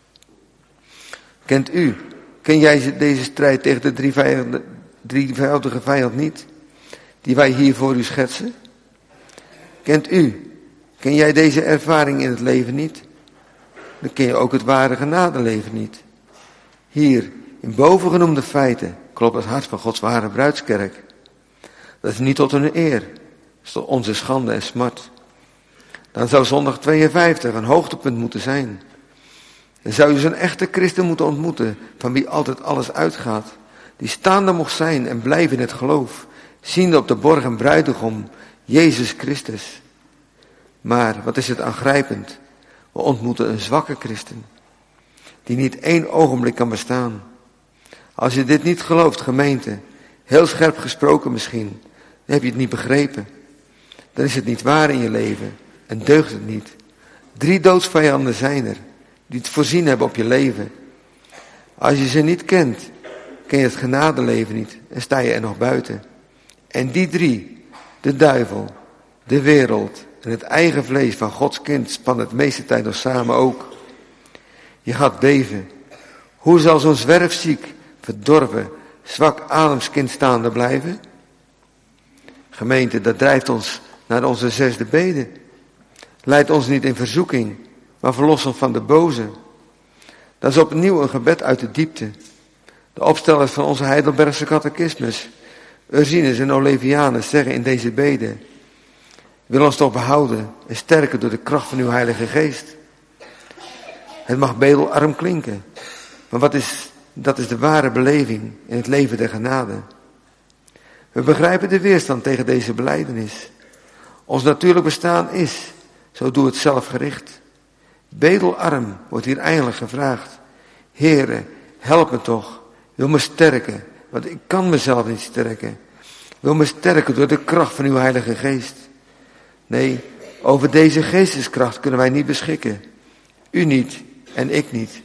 Ken jij deze strijd tegen de drievoudige vijand niet, die wij hier voor u schetsen? Ken jij deze ervaring in het leven niet? Dan ken je ook het ware genadeleven niet. Hier, in bovengenoemde feiten, klopt het hart van Gods ware bruidskerk. Dat is niet tot hun eer, dat is tot onze schande en smart. Dan zou zondag 52 een hoogtepunt moeten zijn. Dan zou je zo'n echte christen moeten ontmoeten, van wie altijd alles uitgaat. Die staande mocht zijn en blijven in het geloof, ziende op de borg en bruidegom, Jezus Christus. Maar, wat is het aangrijpend, we ontmoeten een zwakke christen, die niet 1 ogenblik kan bestaan. Als je dit niet gelooft, gemeente, heel scherp gesproken misschien, dan heb je het niet begrepen. Dan is het niet waar in je leven en deugt het niet. 3 doodsvijanden zijn er, die het voorzien hebben op je leven. Als je ze niet kent, ken je het genadeleven niet en sta je er nog buiten. En die 3, de duivel, de wereld en het eigen vlees van Gods kind spannen het meeste tijd nog samen ook. Je gaat beven. Hoe zal zo'n zwerfziek, verdorven, zwak ademskind staande blijven? Gemeente, dat drijft ons naar onze 6e bede. Leidt ons niet in verzoeking, maar verlos ons van de boze. Dat is opnieuw een gebed uit de diepte. De opstellers van onze Heidelbergse catechismus, Ursinus en Olevianus, zeggen in deze bede: wil ons toch behouden en sterken door de kracht van uw Heilige Geest. Het mag bedelarm klinken, maar dat is de ware beleving in het leven der genade. We begrijpen de weerstand tegen deze belijdenis. Ons natuurlijk bestaan is, zo doe het zelfgericht. Bedelarm wordt hier eindelijk gevraagd. Heere, help me toch, wil me sterken, want ik kan mezelf niet sterken. Wil me sterken door de kracht van uw Heilige Geest. Nee, over deze geesteskracht kunnen wij niet beschikken. U niet en ik niet.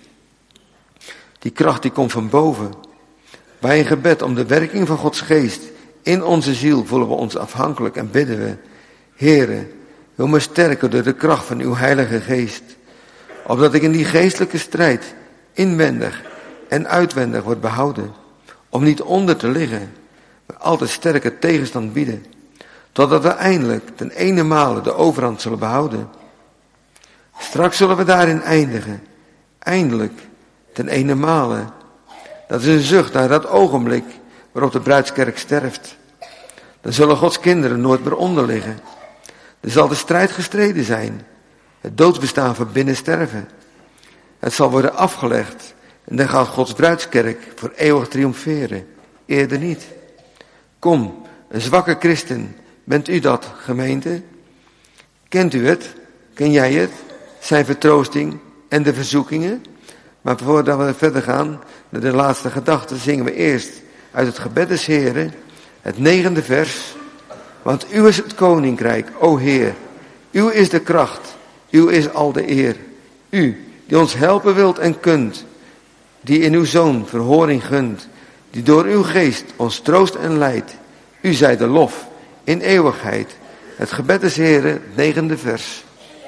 Die kracht die komt van boven. Bij een gebed om de werking van Gods geest in onze ziel voelen we ons afhankelijk en bidden we: Heere, wil me sterken door de kracht van uw Heilige Geest. Opdat ik in die geestelijke strijd inwendig en uitwendig word behouden. Om niet onder te liggen, maar altijd sterke tegenstand bieden. Totdat we eindelijk ten ene male de overhand zullen behouden. Straks zullen we daarin eindigen. Eindelijk, ten ene male. Dat is een zucht naar dat ogenblik waarop de bruidskerk sterft. Dan zullen Gods kinderen nooit meer onder liggen. Er zal de strijd gestreden zijn, het doodsbestaan van binnen sterven. Het zal worden afgelegd en dan gaat Gods bruidskerk voor eeuwig triomferen, eerder niet. Kom, een zwakke christen, bent u dat, gemeente? Kent u het? Ken jij het? Zijn vertroosting en de verzoekingen? Maar voordat we verder gaan naar de laatste gedachte, zingen we eerst uit het gebed des Heren, het 9e vers. Want uw is het koninkrijk, o Heer. Uw is de kracht, uw is al de eer. U, die ons helpen wilt en kunt, die in uw Zoon verhoring gunt, die door uw geest ons troost en leidt. U zij de lof in eeuwigheid. Het gebed des Heren, het 9e vers.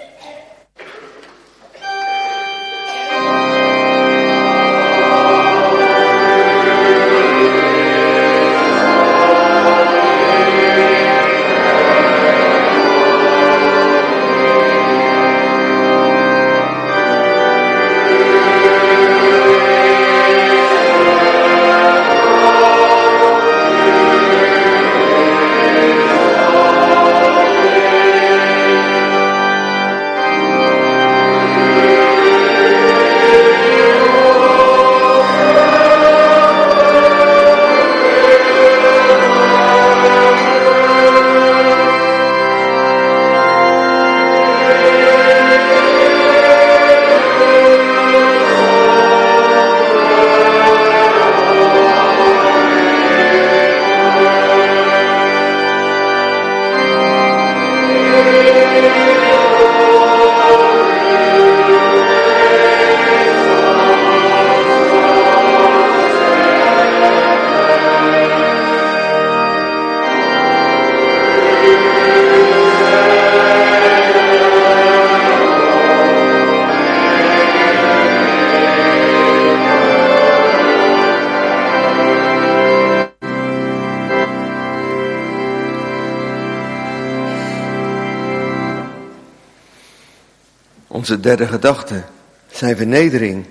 Onze derde gedachte, zijn vernedering.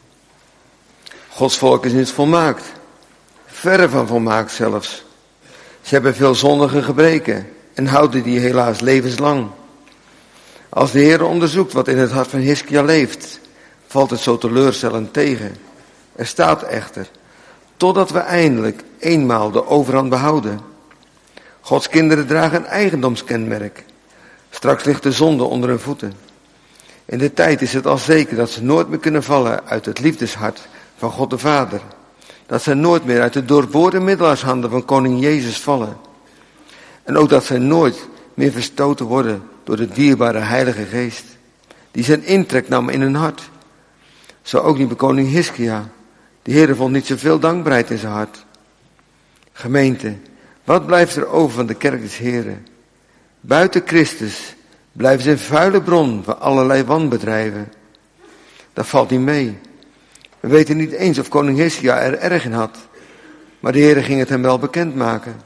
Gods volk is niet volmaakt, verre van volmaakt zelfs. Ze hebben veel zondige gebreken en houden die helaas levenslang. Als de Heer onderzoekt wat in het hart van Hiskia leeft, valt het zo teleurstellend tegen. Er staat echter, totdat we eindelijk eenmaal de overhand behouden. Gods kinderen dragen een eigendomskenmerk. Straks ligt de zonde onder hun voeten. In de tijd is het al zeker dat ze nooit meer kunnen vallen uit het liefdeshart van God de Vader. Dat ze nooit meer uit de doorboorde middelaarshanden van koning Jezus vallen. En ook dat ze nooit meer verstoten worden door de dierbare Heilige Geest, die zijn intrek nam in hun hart. Zo ook niet bij koning Hiskia. De Heer vond niet zoveel dankbaarheid in zijn hart. Gemeente, wat blijft er over van de kerk des Heren? Buiten Christus blijven ze een vuile bron van allerlei wanbedrijven. Dat valt niet mee. We weten niet eens of koning Hiskia er erg in had, maar de Heer ging het hem wel bekendmaken.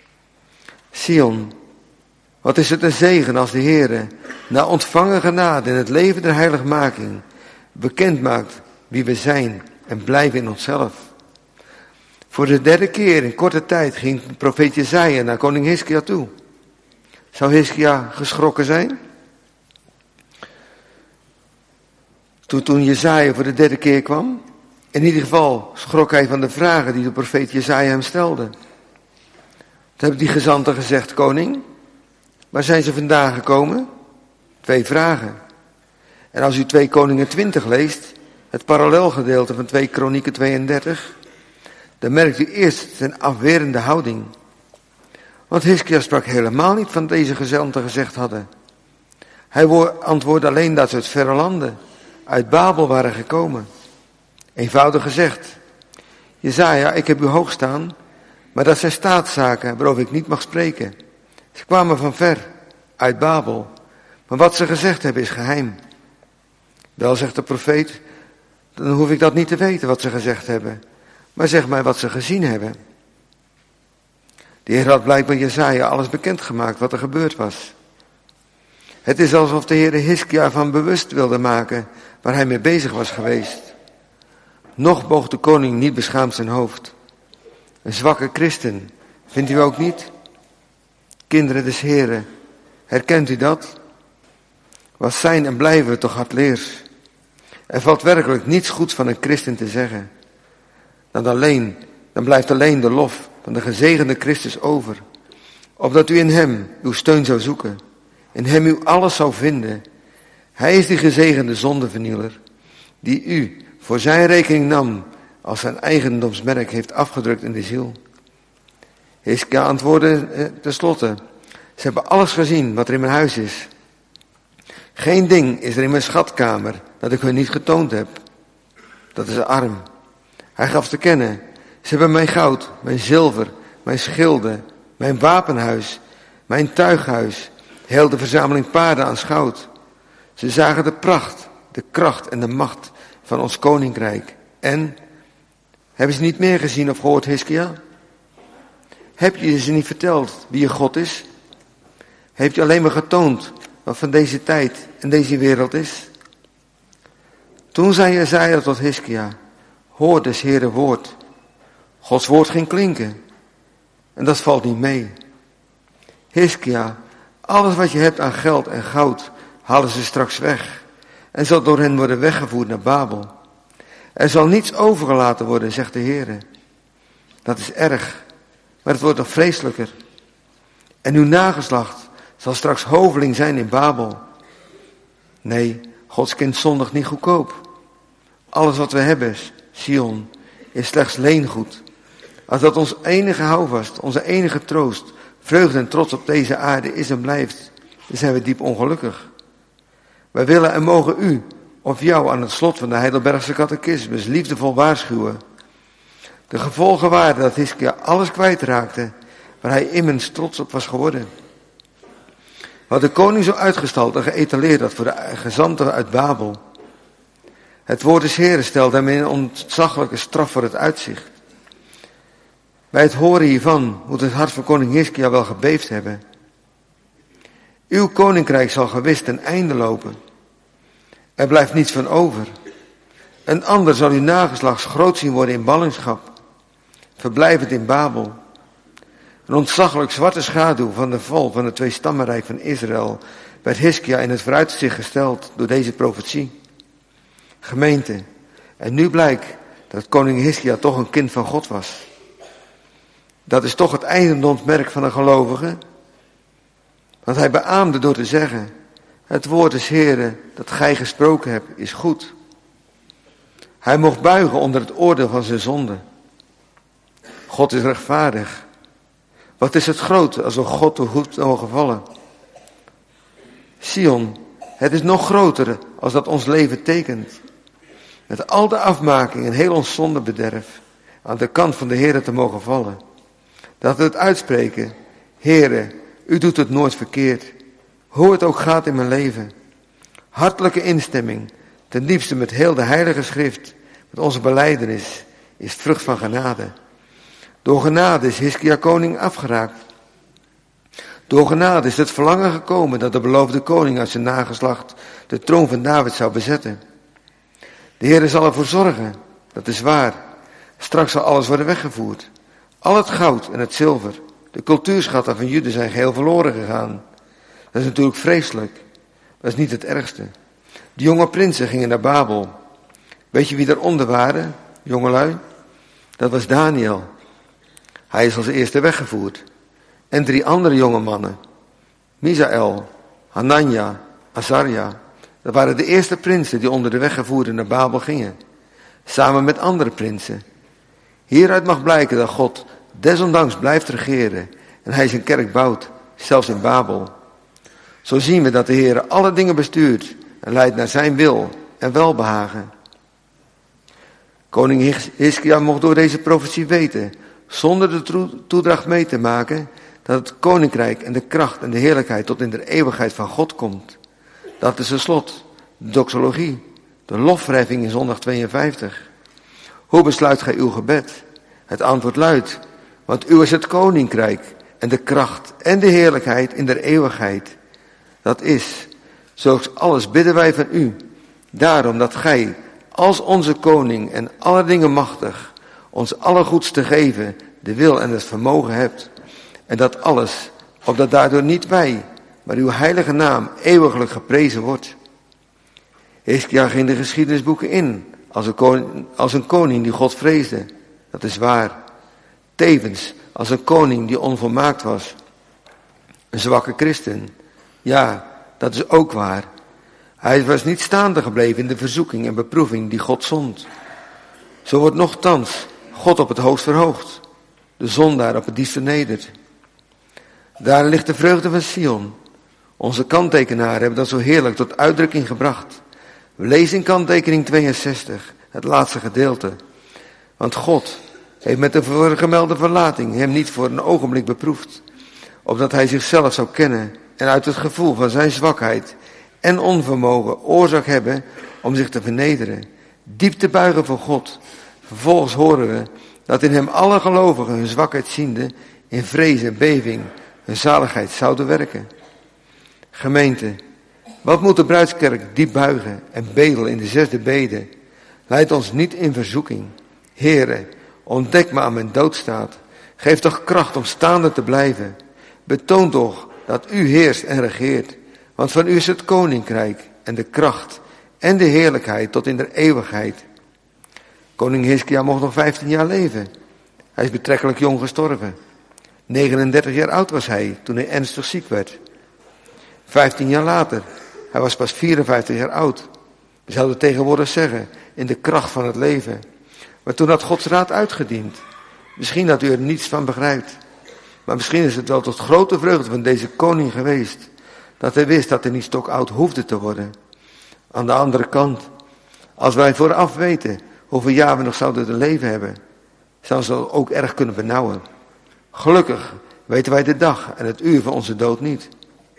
Sion, wat is het een zegen als de Heer na ontvangen genade in het leven der heiligmaking bekend maakt wie we zijn en blijven in onszelf. Voor de derde keer in korte tijd ging profeet Jesaja naar koning Hiskia toe. Zou Hiskia geschrokken zijn? Toen Jesaja voor de derde keer kwam? In ieder geval schrok hij van de vragen die de profeet Jesaja hem stelde. Toen hebben die gezanten gezegd, koning, waar zijn ze vandaan gekomen? 2 vragen. En als u 2 Koningen 20 leest, het parallelgedeelte van 2 Kronieken 32, dan merkt u eerst zijn afwerende houding. Want Hiskia sprak helemaal niet van deze gezanten gezegd hadden. Hij antwoordde alleen dat ze uit verre landen, uit Babel waren gekomen. Eenvoudig gezegd, Jesaja, ik heb u hoog staan, maar dat zijn staatszaken waarover ik niet mag spreken. Ze kwamen van ver, uit Babel, maar wat ze gezegd hebben is geheim. Wel, zegt de profeet, dan hoef ik dat niet te weten wat ze gezegd hebben, maar zeg mij wat ze gezien hebben. De Heer had blijkbaar Jesaja alles bekendgemaakt wat er gebeurd was. Het is alsof de Heer Hiskia van bewust wilde maken waar hij mee bezig was geweest. Nog boog de koning niet beschaamd zijn hoofd. Een zwakke christen, vindt u ook niet? Kinderen des Heren, Herkent u dat? Wat zijn en blijven we toch hardleers? Er valt werkelijk niets goeds van een christen te zeggen. Dan blijft alleen de lof van de gezegende Christus over. Opdat u in hem uw steun zou zoeken. In hem u alles zou vinden. Hij is die gezegende zondevernieler, die u voor zijn rekening nam, als zijn eigendomsmerk heeft afgedrukt in de ziel. Hiskia antwoordde tenslotte: ze hebben alles gezien wat er in mijn huis is. Geen ding is er in mijn schatkamer dat ik hun niet getoond heb. Dat is arm. Hij gaf te kennen: ze hebben mijn goud, mijn zilver, mijn schilden, mijn wapenhuis, mijn tuighuis, heel de verzameling paarden aanschouwd. Ze zagen de pracht, de kracht en de macht van ons koninkrijk. En, hebben ze niet meer gezien of gehoord, Hiskia? Heb je ze niet verteld wie je God is? Heeft je alleen maar getoond wat van deze tijd en deze wereld is? Toen zei Jesaja tot Hiskia: hoor des Heere woord. Gods woord ging klinken. En dat valt niet mee. Hiskia, alles wat je hebt aan geld en goud, halen ze straks weg. En zal door hen worden weggevoerd naar Babel. Er zal niets overgelaten worden, zegt de Heere. Dat is erg, maar het wordt nog vreselijker. En uw nageslacht zal straks hoveling zijn in Babel. Nee, Gods kind zondigt niet goedkoop. Alles wat we hebben, Sion, is slechts leengoed. Als dat ons enige houvast, onze enige troost, vreugde en trots op deze aarde is en blijft, dan zijn we diep ongelukkig. Wij willen en mogen u of jou aan het slot van de Heidelbergse catechismus liefdevol waarschuwen. De gevolgen waren dat Hiskia alles kwijtraakte waar hij immers trots op was geworden. Wat de koning zo uitgestald en geëtaleerd had voor de gezanten uit Babel. Het woord des Heeren stelde hem in een ontzaglijke straf voor het uitzicht. Bij het horen hiervan moet het hart van koning Hiskia wel gebeefd hebben. Uw koninkrijk zal gewis ten einde lopen. Er blijft niets van over. Een ander zal uw nageslachts groot zien worden in ballingschap, verblijvend in Babel. Een ontzaglijk zwarte schaduw van de val van het tweestammenrijk van Israël werd Hiskia in het vooruitzicht gesteld door deze profetie. Gemeente, en nu blijkt dat koning Hiskia toch een kind van God was. Dat is toch het eigendomsmerk van een gelovige. Want hij beaamde door te zeggen: het woord des Heeren dat gij gesproken hebt is goed. Hij mocht buigen onder het oordeel van zijn zonde. God is rechtvaardig. Wat is het grote als we God te goed mogen vallen? Sion, het is nog groter als dat ons leven tekent. Met al de afmaking en heel ons zondebederf aan de kant van de Heere te mogen vallen. Dat we het uitspreken: Heere, u doet het nooit verkeerd. Hoe het ook gaat in mijn leven. Hartelijke instemming, ten diepste met heel de heilige schrift, met onze belijdenis, is vrucht van genade. Door genade is Hiskia koning afgeraakt. Door genade is het verlangen gekomen dat de beloofde koning uit zijn nageslacht de troon van David zou bezetten. De Heere zal ervoor zorgen, dat is waar. Straks zal alles worden weggevoerd. Al het goud en het zilver, de cultuurschatten van Juda zijn geheel verloren gegaan. Dat is natuurlijk vreselijk. Dat is niet het ergste. De jonge prinsen gingen naar Babel. Weet je wie daaronder waren, jongelui? Dat was Daniel. Hij is als eerste weggevoerd. En 3 andere jonge mannen. Misaël, Hanania, Azarja. Dat waren de eerste prinsen die onder de weggevoerden naar Babel gingen. Samen met andere prinsen. Hieruit mag blijken dat God desondanks blijft regeren. En hij zijn kerk bouwt, zelfs in Babel. Zo zien we dat de Heer alle dingen bestuurt en leidt naar zijn wil en welbehagen. Koning Hiskia mocht door deze profetie weten, zonder de toedracht mee te maken, dat het koninkrijk en de kracht en de heerlijkheid tot in de eeuwigheid van God komt. Dat is tenslotte de doxologie, de lofverheffing in zondag 52. Hoe besluit gij uw gebed? Het antwoord luidt: want uw is het koninkrijk en de kracht en de heerlijkheid in der eeuwigheid. Dat is, zoals alles bidden wij van u, daarom dat gij, als onze koning en alle dingen machtig, ons allergoeds te geven, de wil en het vermogen hebt. En dat alles, opdat daardoor niet wij, maar uw heilige naam eeuwiglijk geprezen wordt. Hiskia ging de geschiedenisboeken in als een koning die God vreesde. Dat is waar. Tevens als een koning die onvolmaakt was. Een zwakke christen. Ja, dat is ook waar. Hij was niet staande gebleven in de verzoeking en beproeving die God zond. Zo wordt nochtans God op het hoogst verhoogd. De zondaar op het diepst vernederd. Daar ligt de vreugde van Sion. Onze kanttekenaar hebben dat zo heerlijk tot uitdrukking gebracht. We lezen in kanttekening 62, het laatste gedeelte. Want God heeft met de voorgemelde verlating hem niet voor een ogenblik beproefd, opdat hij zichzelf zou kennen en uit het gevoel van zijn zwakheid en onvermogen oorzaak hebben om zich te vernederen, diep te buigen voor God. Vervolgens horen we dat in hem alle gelovigen hun zwakheid ziende in vrees en beving hun zaligheid zouden werken. Gemeente, wat moet de bruidskerk diep buigen en bedelen in de 6e bede? Leid ons niet in verzoeking. Heere, ontdek me aan mijn doodstaat. Geef toch kracht om staande te blijven. Betoon toch dat u heerst en regeert. Want van u is het koninkrijk en de kracht en de heerlijkheid tot in de eeuwigheid. Koning Hiskia mocht nog 15 jaar leven. Hij is betrekkelijk jong gestorven. 39 jaar oud was hij toen hij ernstig ziek werd. 15 jaar later, hij was pas 54 jaar oud. We zouden tegenwoordig zeggen, in de kracht van het leven. Maar toen had Gods raad uitgediend. Misschien dat u er niets van begrijpt. Maar misschien is het wel tot grote vreugde van deze koning geweest, dat hij wist dat hij niet stokoud hoefde te worden. Aan de andere kant, als wij vooraf weten hoeveel jaar we nog zouden te leven hebben, zou ze ook erg kunnen benauwen. Gelukkig weten wij de dag en het uur van onze dood niet.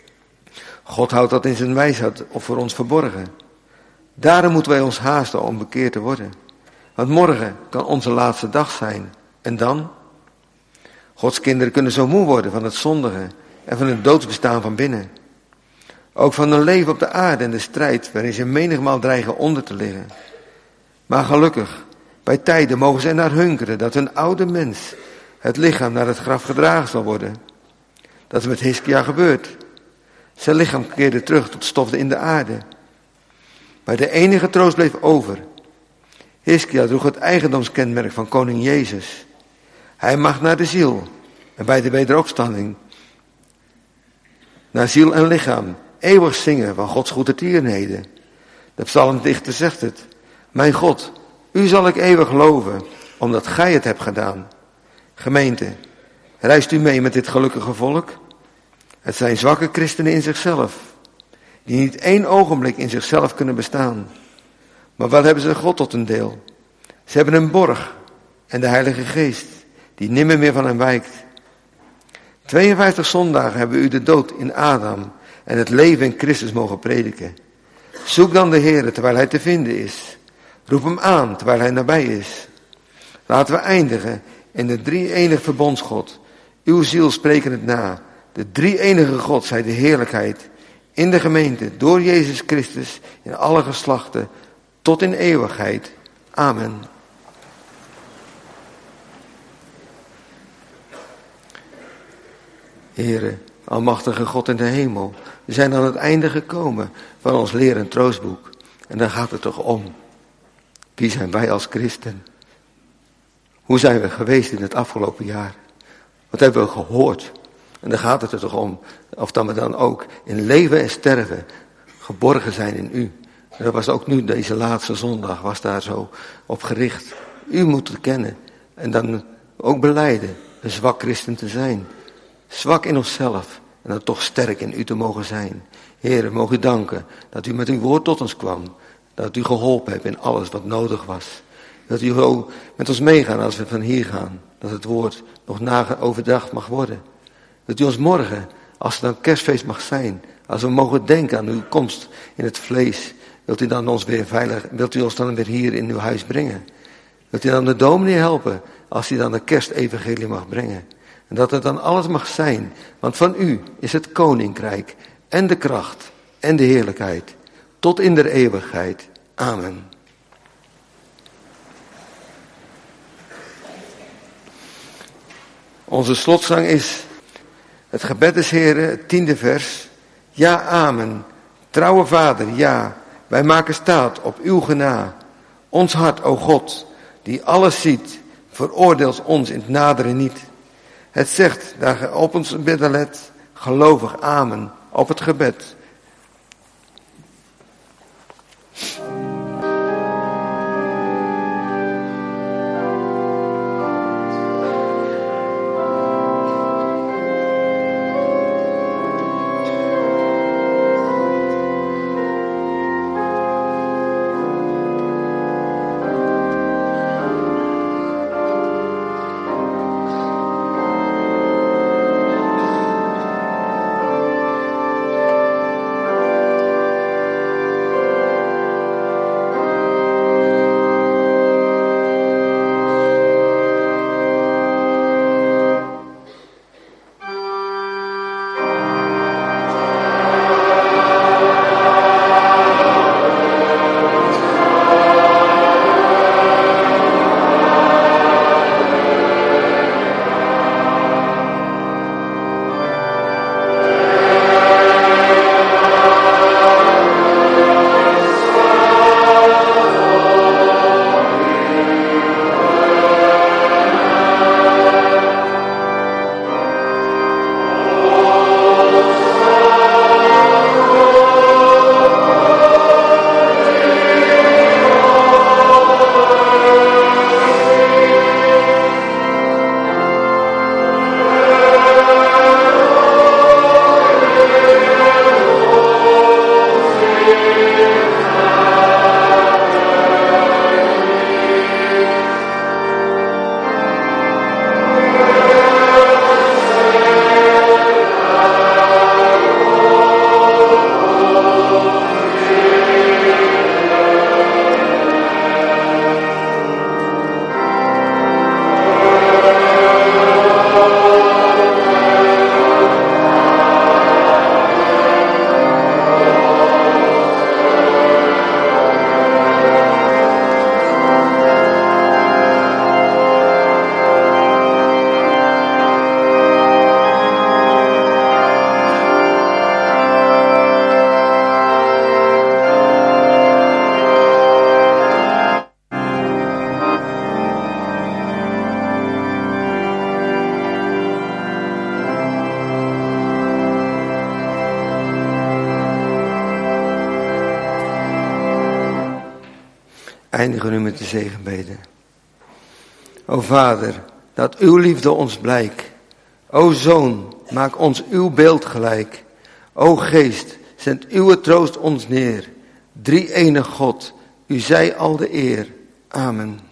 God houdt dat in zijn wijsheid of voor ons verborgen. Daarom moeten wij ons haasten om bekeerd te worden. Want morgen kan onze laatste dag zijn. En dan? Gods kinderen kunnen zo moe worden van het zondigen en van het doodsbestaan van binnen. Ook van hun leven op de aarde en de strijd waarin ze menigmaal dreigen onder te liggen. Maar gelukkig, bij tijden mogen zij naar hunkeren dat hun oude mens, het lichaam, naar het graf gedragen zal worden. Dat is met Hiskia gebeurd. Zijn lichaam keerde terug tot stof in de aarde. Maar de enige troost bleef over. Hiskia droeg het eigendomskenmerk van koning Jezus. Hij mag naar de ziel en bij de wederopstanding naar ziel en lichaam eeuwig zingen van Gods goede tierenheden. De psalmdichter zegt het. Mijn God, u zal ik eeuwig loven, omdat gij het hebt gedaan. Gemeente, reist u mee met dit gelukkige volk? Het zijn zwakke christenen in zichzelf, die niet 1 ogenblik in zichzelf kunnen bestaan. Maar wat hebben ze God tot een deel? Ze hebben een borg en de Heilige Geest, die nimmer meer van hen wijkt. 52 zondagen hebben u de dood in Adam en het leven in Christus mogen prediken. Zoek dan de Heere terwijl hij te vinden is. Roep hem aan terwijl hij nabij is. Laten we eindigen in de drie-enig verbondsgod. Uw ziel spreken het na. De drie-enige God zij de heerlijkheid in de gemeente door Jezus Christus in alle geslachten tot in eeuwigheid. Amen. Heere, almachtige God in de hemel, we zijn aan het einde gekomen van ons leer- en troostboek. En dan gaat het toch om. Wie zijn wij als christen? Hoe zijn we geweest in het afgelopen jaar? Wat hebben we gehoord? En dan gaat het er toch om, of dat we dan ook in leven en sterven geborgen zijn in u. En dat was ook nu, deze laatste zondag, was daar zo op gericht. U moet het kennen en dan ook belijden een zwak christen te zijn. Zwak in onszelf en dan toch sterk in u te mogen zijn. Heere, mogen u danken dat u met uw woord tot ons kwam. Dat u geholpen hebt in alles wat nodig was. Dat u ook met ons meegaan als we van hier gaan. Dat het woord nog overdacht mag worden. Dat u ons morgen, als het dan kerstfeest mag zijn, als we mogen denken aan uw komst in het vlees, wilt u ons dan weer hier in uw huis brengen? Wilt u dan de dominee helpen, als hij dan de kerstevangelie mag brengen? En dat het dan alles mag zijn, want van u is het koninkrijk en de kracht en de heerlijkheid, tot in de eeuwigheid. Amen. Onze slotzang is het gebed des Heren, het 10e vers. Ja, amen. Trouwe Vader, ja, wij maken staat op uw gena. Ons hart, o God, die alles ziet, veroordeelt ons in het naderen niet. Het zegt, daar ge op ons bidden let, gelovig amen op het gebed. Eindigen nu met de zegenbeden. O Vader, dat uw liefde ons blijkt. O Zoon, maak ons uw beeld gelijk. O Geest, zend uw troost ons neer. Drie-enig God, u zij al de eer. Amen.